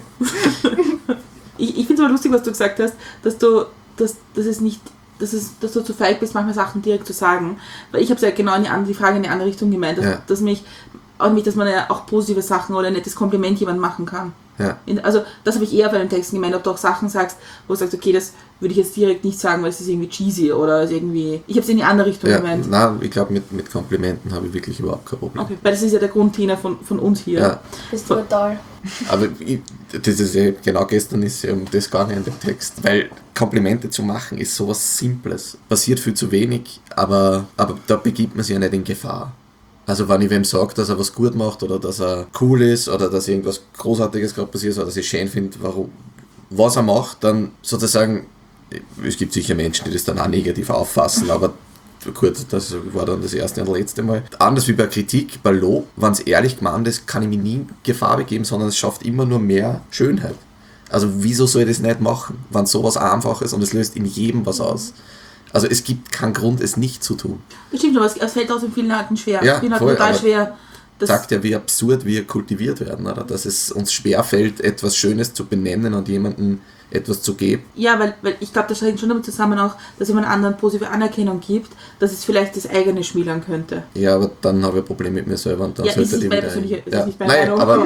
Ich, ich finde es aber lustig, was du gesagt hast, dass du, dass, dass es nicht, dass, es, dass du zu feig bist, manchmal Sachen direkt zu sagen. Weil ich habe es ja genau in die, andere, die Frage in die andere Richtung gemeint, dass, Ja. dass mich, auch nicht, dass man ja auch positive Sachen oder ein nettes Kompliment jemand machen kann. Ja. In, also das habe ich eher bei den Texten gemeint, ob du auch Sachen sagst, wo du sagst, okay, das würde ich jetzt direkt nicht sagen, weil es ist irgendwie cheesy oder ist irgendwie. Ich habe es in die andere Richtung Ja, gemeint. nein, ich glaube, mit, mit Komplimenten habe ich wirklich überhaupt kein Problem. Okay, weil das ist ja der Grundthema von, von uns hier. Ja. Bist du toll. Aber ich, das ist ja, genau gestern ist ja um das gar nicht in dem Text, weil Komplimente zu machen ist sowas Simples. Passiert viel zu wenig, aber, aber da begibt man sich ja nicht in Gefahr. Also wenn ich wem sage, dass er was gut macht oder dass er cool ist oder dass irgendwas Großartiges gerade passiert ist oder dass ich schön finde, warum, was er macht, dann sozusagen, es gibt sicher Menschen, die das dann auch negativ auffassen, aber gut, das war dann das erste und letzte Mal. Anders wie bei Kritik, bei Lob, wenn es ehrlich gemeint ist, kann ich mich nie in Gefahr begeben, sondern es schafft immer nur mehr Schönheit. Also wieso soll ich das nicht machen, wenn sowas einfach ist und es löst in jedem was aus? Also es gibt keinen Grund, es nicht zu tun. Das stimmt, aber es, es fällt auch in vielen Leuten schwer. Ja, Ich bin halt voll, total aber schwer. Das sagt ja, wie absurd wir kultiviert werden, oder? Dass es uns schwerfällt, etwas Schönes zu benennen und jemandem etwas zu geben. Ja, weil, weil ich glaube, das hängt schon damit zusammen auch, dass wenn man anderen positive Anerkennung gibt, dass es vielleicht das eigene schmälern könnte. Ja, aber dann habe ich ein Problem mit mir selber und dann Ja, sollte es ist die meine wieder... persönliche, es ja. ist nicht meine Nein, Meinung. aber,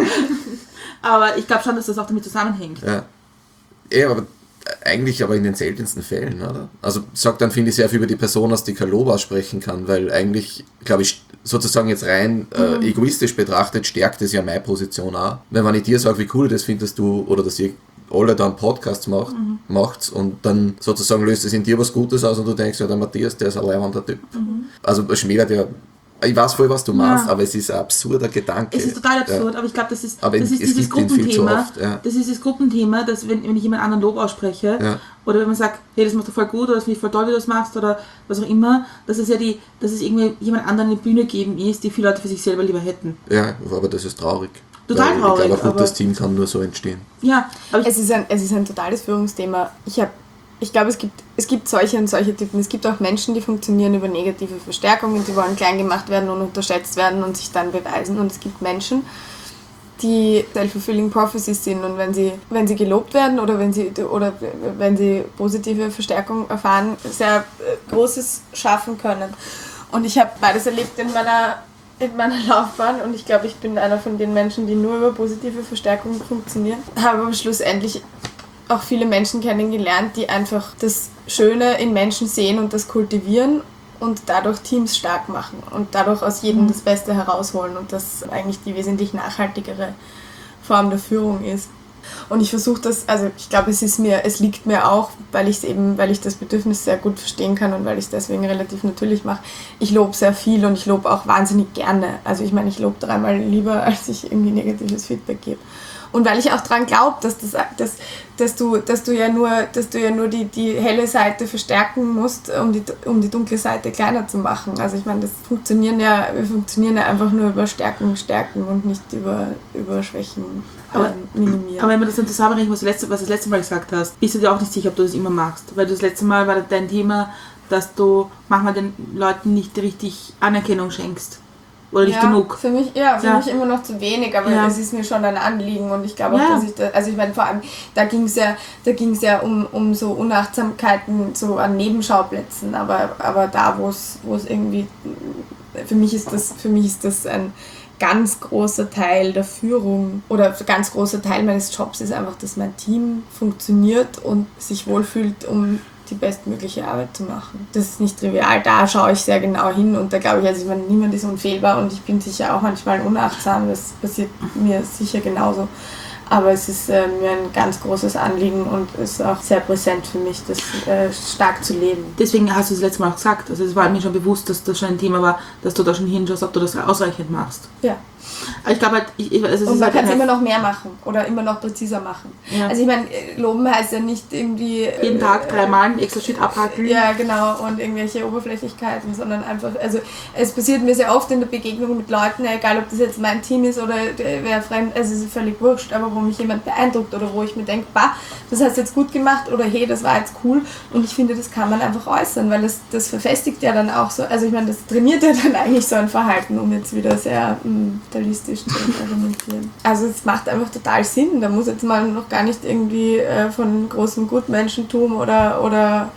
Aber ich glaube schon, dass das auch damit zusammenhängt. ja. Ja, aber eigentlich aber in den seltensten Fällen, oder? Also sagt dann, finde ich, sehr viel über die Person, dass die kein Lob aussprechen kann, weil eigentlich, glaube ich, sozusagen jetzt rein äh, egoistisch betrachtet, stärkt es ja meine Position auch. Weil wenn ich dir sage, wie cool das findest du, oder dass ihr alle dann Podcasts macht, mhm. macht und dann sozusagen löst es in dir was Gutes aus und du denkst, ja, der Matthias, der ist ein leibender Typ. Mhm. Also es schmälert ja, ich weiß voll, was du meinst, Ja. aber es ist ein absurder Gedanke. Es ist total absurd, Ja. aber ich glaube, das ist, Aber das ist es dieses gibt ihn viel zu Gruppenthema. oft, ja. Das ist das Gruppenthema, dass wenn, wenn ich jemand anderen Lob ausspreche, Ja. oder wenn man sagt, hey, das machst du voll gut, oder das finde ich voll toll, wie du das machst, oder was auch immer, dass es ja die, dass es irgendwie jemand anderen eine Bühne geben ist, die viele Leute für sich selber lieber hätten. Ja, aber das ist traurig. Total Weil traurig, Ich glaube, ein gutes aber- Team kann nur so entstehen. Ja, aber ich, Es ist ein, es ist ein totales Führungsthema. Ich habe, ich glaube, es gibt, es gibt solche und solche Typen. Es gibt auch Menschen, die funktionieren über negative Verstärkungen, die wollen klein gemacht werden und unterschätzt werden und sich dann beweisen. Und es gibt Menschen, die self-fulfilling prophecies sind und wenn sie, wenn sie gelobt werden oder wenn sie, oder wenn sie positive Verstärkung erfahren, sehr äh, Großes schaffen können. Und ich habe beides erlebt in meiner, in meiner Laufbahn und ich glaube, ich bin einer von den Menschen, die nur über positive Verstärkung funktionieren. Habe aber schlussendlich auch viele Menschen kennengelernt, die einfach das Schöne in Menschen sehen und das kultivieren und dadurch Teams stark machen und dadurch aus jedem das Beste herausholen und das eigentlich die wesentlich nachhaltigere Form der Führung ist. Und ich versuche das, also ich glaube, es ist mir, es liegt mir auch, weil ich es eben, weil ich das Bedürfnis sehr gut verstehen kann und weil ich es deswegen relativ natürlich mache. Ich lobe sehr viel und ich lobe auch wahnsinnig gerne. Also ich meine, ich lobe dreimal lieber, als ich irgendwie negatives Feedback gebe. Und weil ich auch daran glaube, dass, das, dass, dass, du, dass du ja nur, dass du ja nur die, die helle Seite verstärken musst, um die, um die dunkle Seite kleiner zu machen. Also ich meine, das funktionieren ja, wir funktionieren ja einfach nur über Stärken, Stärken und nicht über, über Schwächen Aber- ähm, minimieren. aber wenn man das dann zusammenrechnet, was du, letzte, was du das letzte Mal gesagt hast, bist du dir auch nicht sicher, ob du das immer magst. Weil das letzte Mal war dein Thema, dass du manchmal den Leuten nicht richtig Anerkennung schenkst. oder nicht ja, genug. Für mich, ja, für Ja. mich immer noch zu wenig, aber Ja. es ist mir schon ein Anliegen und ich glaube Ja. auch, dass ich da, also ich meine vor allem, da ging es ja, da ging es ja um, um so Unachtsamkeiten so an Nebenschauplätzen, aber, aber da, wo es, wo es irgendwie, für mich ist das, für mich ist das ein ganz großer Teil der Führung oder ein ganz großer Teil meines Jobs ist einfach, dass mein Team funktioniert und sich wohlfühlt, um die bestmögliche Arbeit zu machen. Das ist nicht trivial, da schaue ich sehr genau hin und da glaube ich, also ich meine, niemand ist unfehlbar und ich bin sicher auch manchmal unachtsam, das passiert mir sicher genauso. Aber es ist äh, mir ein ganz großes Anliegen und ist auch sehr präsent für mich, das äh, stark zu leben. Deswegen hast du es letztes Mal auch gesagt. Also es war mir schon bewusst, dass das schon ein Thema war, dass du da schon hinschaust, ob du das ausreichend machst. Ja. Aber ich glaube halt, ich, ich, also es Und ist man halt kann es eine- immer noch mehr machen oder immer noch präziser machen. Ja. Also ich meine, äh, loben heißt ja nicht irgendwie... äh, jeden Tag dreimal einen Excel-Sheet abhaken. Ja, genau, und irgendwelche Oberflächlichkeiten, sondern einfach, also es passiert mir sehr oft in der Begegnung mit Leuten, egal ob das jetzt mein Team ist oder wer fremd, also es ist völlig wurscht, aber wo mich jemand beeindruckt oder wo ich mir denke, bah, das hast du jetzt gut gemacht oder hey, das war jetzt cool und ich finde, das kann man einfach äußern, weil das, das verfestigt ja dann auch so, also ich meine, das trainiert ja dann eigentlich so ein Verhalten, um jetzt wieder sehr mh, realistisch zu argumentieren. Also es macht einfach total Sinn, da muss jetzt mal noch gar nicht irgendwie äh, von großem Gutmenschentum oder, oder,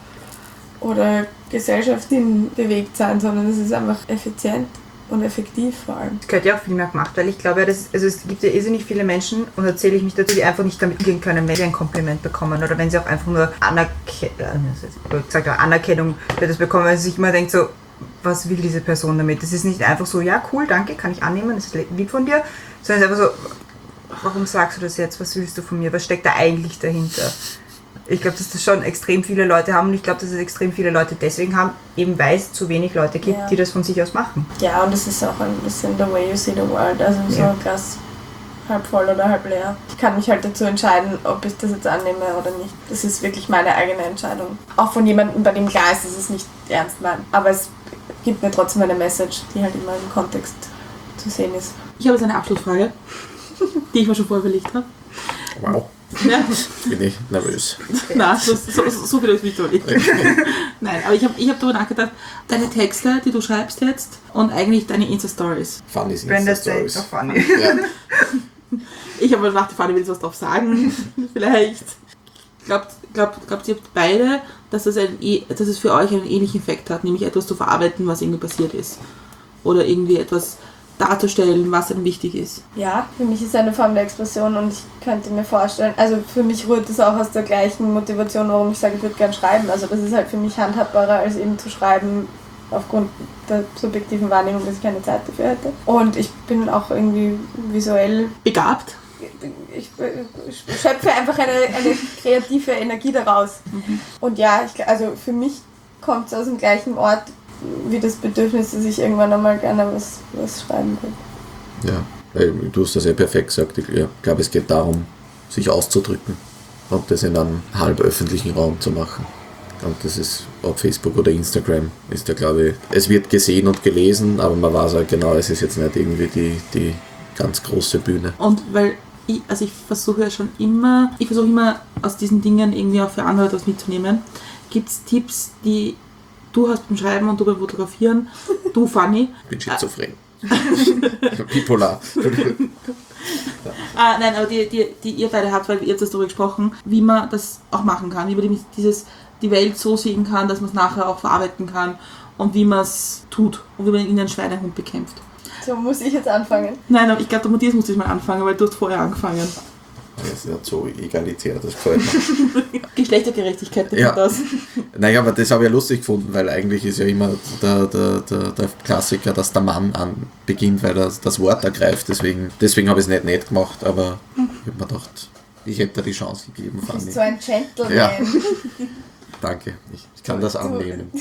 oder Gesellschaft hin bewegt sein, sondern es ist einfach effizient und effektiv vor allem. Das gehört ja auch viel mehr gemacht, weil ich glaube, dass, also es gibt ja irrsinnig viele Menschen, und da zähle ich mich dazu, die einfach nicht damit umgehen können, wenn sie ein Kompliment bekommen oder wenn sie auch einfach nur Anerke- äh, gesagt, Anerkennung für das bekommen, weil sie sich immer denkt so, was will diese Person damit? Das ist nicht einfach so, ja cool, danke, kann ich annehmen, das ist lieb von dir, sondern es ist einfach so, warum sagst du das jetzt, was willst du von mir, was steckt da eigentlich dahinter? Ich glaube, dass das schon extrem viele Leute haben und ich glaube, dass es extrem viele Leute deswegen haben, eben weil es zu wenig Leute gibt, Ja. die das von sich aus machen. Ja, und das ist auch ein bisschen the way you see the world, also so Ja. ein Glas halb voll oder halb leer. Ich kann mich halt dazu entscheiden, ob ich das jetzt annehme oder nicht. Das ist wirklich meine eigene Entscheidung. Auch von jemandem, bei dem klar ist, dass es nicht ernst meint. Aber es gibt mir trotzdem eine Message, die halt immer im Kontext zu sehen ist. Ich habe jetzt eine Abschlussfrage, die ich mir schon vorher überlegt habe. Wow, Ja. bin ich nervös. Nein, so, so, so viel habe ich nicht überlegt. Nein, aber ich habe ich hab darüber nachgedacht, deine Texte, die du schreibst jetzt und eigentlich deine Insta-Stories. Funny Brenda's Day, Insta-Stories. doch funny. Ja. Ich habe mal gedacht, die Fanny will jetzt was drauf sagen. Vielleicht. Glaubt, glaubt, glaubt ihr beide, dass, das ein, eh- dass es für euch einen ähnlichen Effekt hat, nämlich etwas zu verarbeiten, was irgendwie passiert ist? Oder irgendwie etwas darzustellen, was einem wichtig ist? Ja, für mich ist es eine Form der Expression und ich könnte mir vorstellen, also für mich rührt es auch aus der gleichen Motivation, warum ich sage, ich würde gern schreiben. Also das ist halt für mich handhabbarer, als eben zu schreiben, aufgrund der subjektiven Wahrnehmung, dass ich keine Zeit dafür hätte. Und ich bin auch irgendwie visuell, Begabt? ich, ich schöpfe einfach eine, eine kreative Energie daraus. Und ja, ich, also für mich kommt es aus dem gleichen Ort wie das Bedürfnis, dass ich irgendwann einmal gerne was, was schreiben will. Ja, weil du hast das ja perfekt gesagt. Ich ja, glaube, es geht darum, sich auszudrücken und das in einem halb öffentlichen Raum zu machen. Und das ist auf Facebook oder Instagram, ist ja, glaube ich, es wird gesehen und gelesen, aber man weiß auch genau, es ist jetzt nicht irgendwie die, die ganz große Bühne. Und weil ich, also ich versuche ja schon immer, ich versuche immer aus diesen Dingen irgendwie auch für andere etwas mitzunehmen. Gibt es Tipps, die du hast beim Schreiben und du beim Fotografieren, du Fanny? Ich bin schizophren. Bipolar. Ah, nein, aber die, die, die ihr beide habt, weil ihr habt das darüber gesprochen, wie man das auch machen kann, wie man dieses, die Welt so sehen kann, dass man es nachher auch verarbeiten kann und wie man es tut und wie man in einen Schweinehund bekämpft. So muss ich jetzt anfangen. Nein, aber ich glaube, der Matthias muss jetzt mal anfangen, weil du hast vorher angefangen. Das ist nicht so egalitär, das gefällt mir. Geschlechtergerechtigkeit, Ja. das. Naja, aber das habe ich ja lustig gefunden, weil eigentlich ist ja immer der, der, der, der Klassiker, dass der Mann an beginnt, weil er das Wort ergreift. Deswegen, deswegen habe ich es nicht nett gemacht, aber ich habe mir gedacht, ich hätte da die Chance gegeben, Du fand bist ich. so ein Gentleman. Ja. Danke, ich, ich kann das annehmen.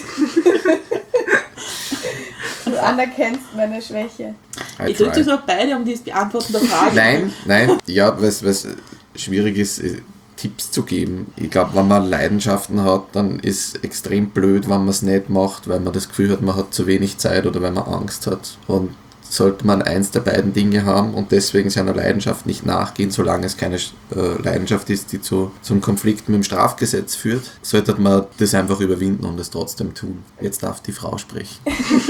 Du anerkennst meine Schwäche. I Ich drücke try. euch auch beide um das Beantworten der Frage. Nein, nein, ja, was, was schwierig ist, äh, Tipps zu geben. Ich glaube, wenn man Leidenschaften hat, dann ist extrem blöd, wenn man es nicht macht, weil man das Gefühl hat, man hat zu wenig Zeit oder weil man Angst hat. Und sollte man eins der beiden Dinge haben und deswegen seiner Leidenschaft nicht nachgehen, solange es keine äh, Leidenschaft ist, die zu, zum Konflikt mit dem Strafgesetz führt, sollte man das einfach überwinden und es trotzdem tun. Jetzt darf die Frau sprechen.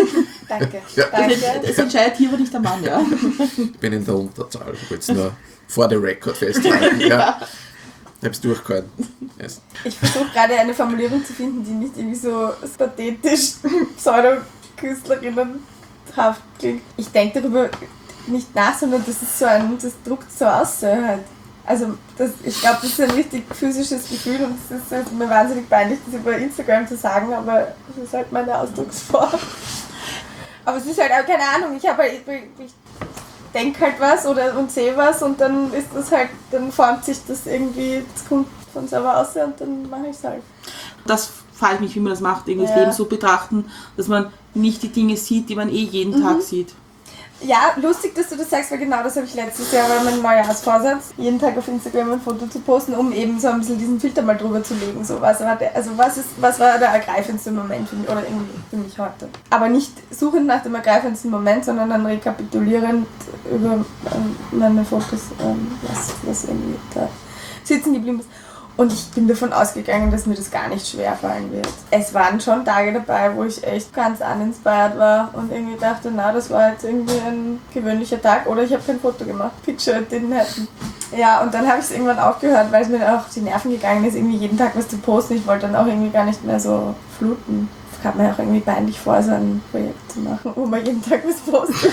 Danke. Ja. Danke. Es entscheidet hier aber nicht der Mann, ja. Ich bin in der Unterzahl. Ich wollte es nur vor der Record festhalten. ja. Ich hab's durchgehalten. Yes. Ich versuche gerade eine Formulierung zu finden, die nicht irgendwie so pathetisch Pseudo-Künstlerinnenhaft klingt. Ich denke darüber nicht nach, sondern das ist so ein, das druckt so aus halt. Also das, ich glaube, das ist ein richtig physisches Gefühl und es ist halt mir wahnsinnig peinlich, das über Instagram zu sagen, aber das ist halt meine Ausdrucksform. Aber es ist halt auch keine Ahnung, ich habe halt, ich, ich denke halt was oder und sehe was und dann ist das halt, dann formt sich das irgendwie, das kommt von selber aus und dann mache ich es halt. Das frage ich mich, wie man das macht, irgendwie Ja. das Leben so betrachten, dass man nicht die Dinge sieht, die man eh jeden Mhm. Tag sieht. Ja, lustig, dass du das sagst, weil genau das habe ich letztes Jahr bei meinem Neujahrsvorsatz, jeden Tag auf Instagram ein Foto zu posten, um eben so ein bisschen diesen Filter mal drüber zu legen. So, was war der, also was ist, was war der ergreifendste Moment für mich, oder irgendwie für mich heute. Aber nicht suchend nach dem ergreifendsten Moment, sondern dann rekapitulierend über ähm, meine Fotos, ähm, was, was irgendwie da sitzen geblieben ist. Und ich bin davon ausgegangen, dass mir das gar nicht schwer fallen wird. Es waren schon Tage dabei, wo ich echt ganz uninspired war und irgendwie dachte, na, das war jetzt irgendwie ein gewöhnlicher Tag oder ich habe kein Foto gemacht. Picture it didn't happen. Ja, und dann habe ich es irgendwann aufgehört, weil es mir auch auf die Nerven gegangen ist, irgendwie jeden Tag was zu posten. Ich wollte dann auch irgendwie gar nicht mehr so fluten. Es kam mir auch irgendwie peinlich vor, so ein Projekt zu machen, wo man jeden Tag was postet.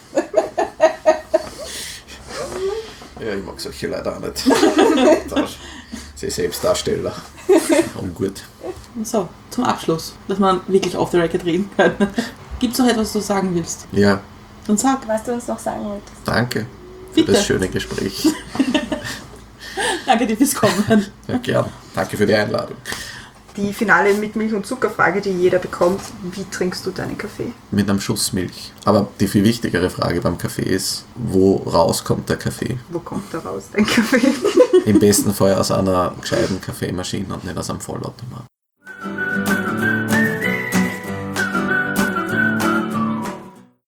Ja, ich mag solche Leute auch nicht. Sie Selbstdarsteller. Ungut. So, zum Abschluss, dass man wirklich off the record reden kann. Gibt es noch etwas, was du sagen willst? Ja, Dann sag. Was du uns noch sagen wolltest. danke für Bitte. das schöne Gespräch. Danke dir fürs Kommen. Ja, gern. Danke für die Einladung. Die finale mit Milch- und Zuckerfrage, die jeder bekommt. Wie trinkst du deinen Kaffee? Mit einem Schuss Milch. Aber die viel wichtigere Frage beim Kaffee ist, wo rauskommt der Kaffee? Wo kommt da raus, dein Kaffee? Im besten Fall aus einer gescheiten Kaffeemaschine und nicht aus einem Vollautomat.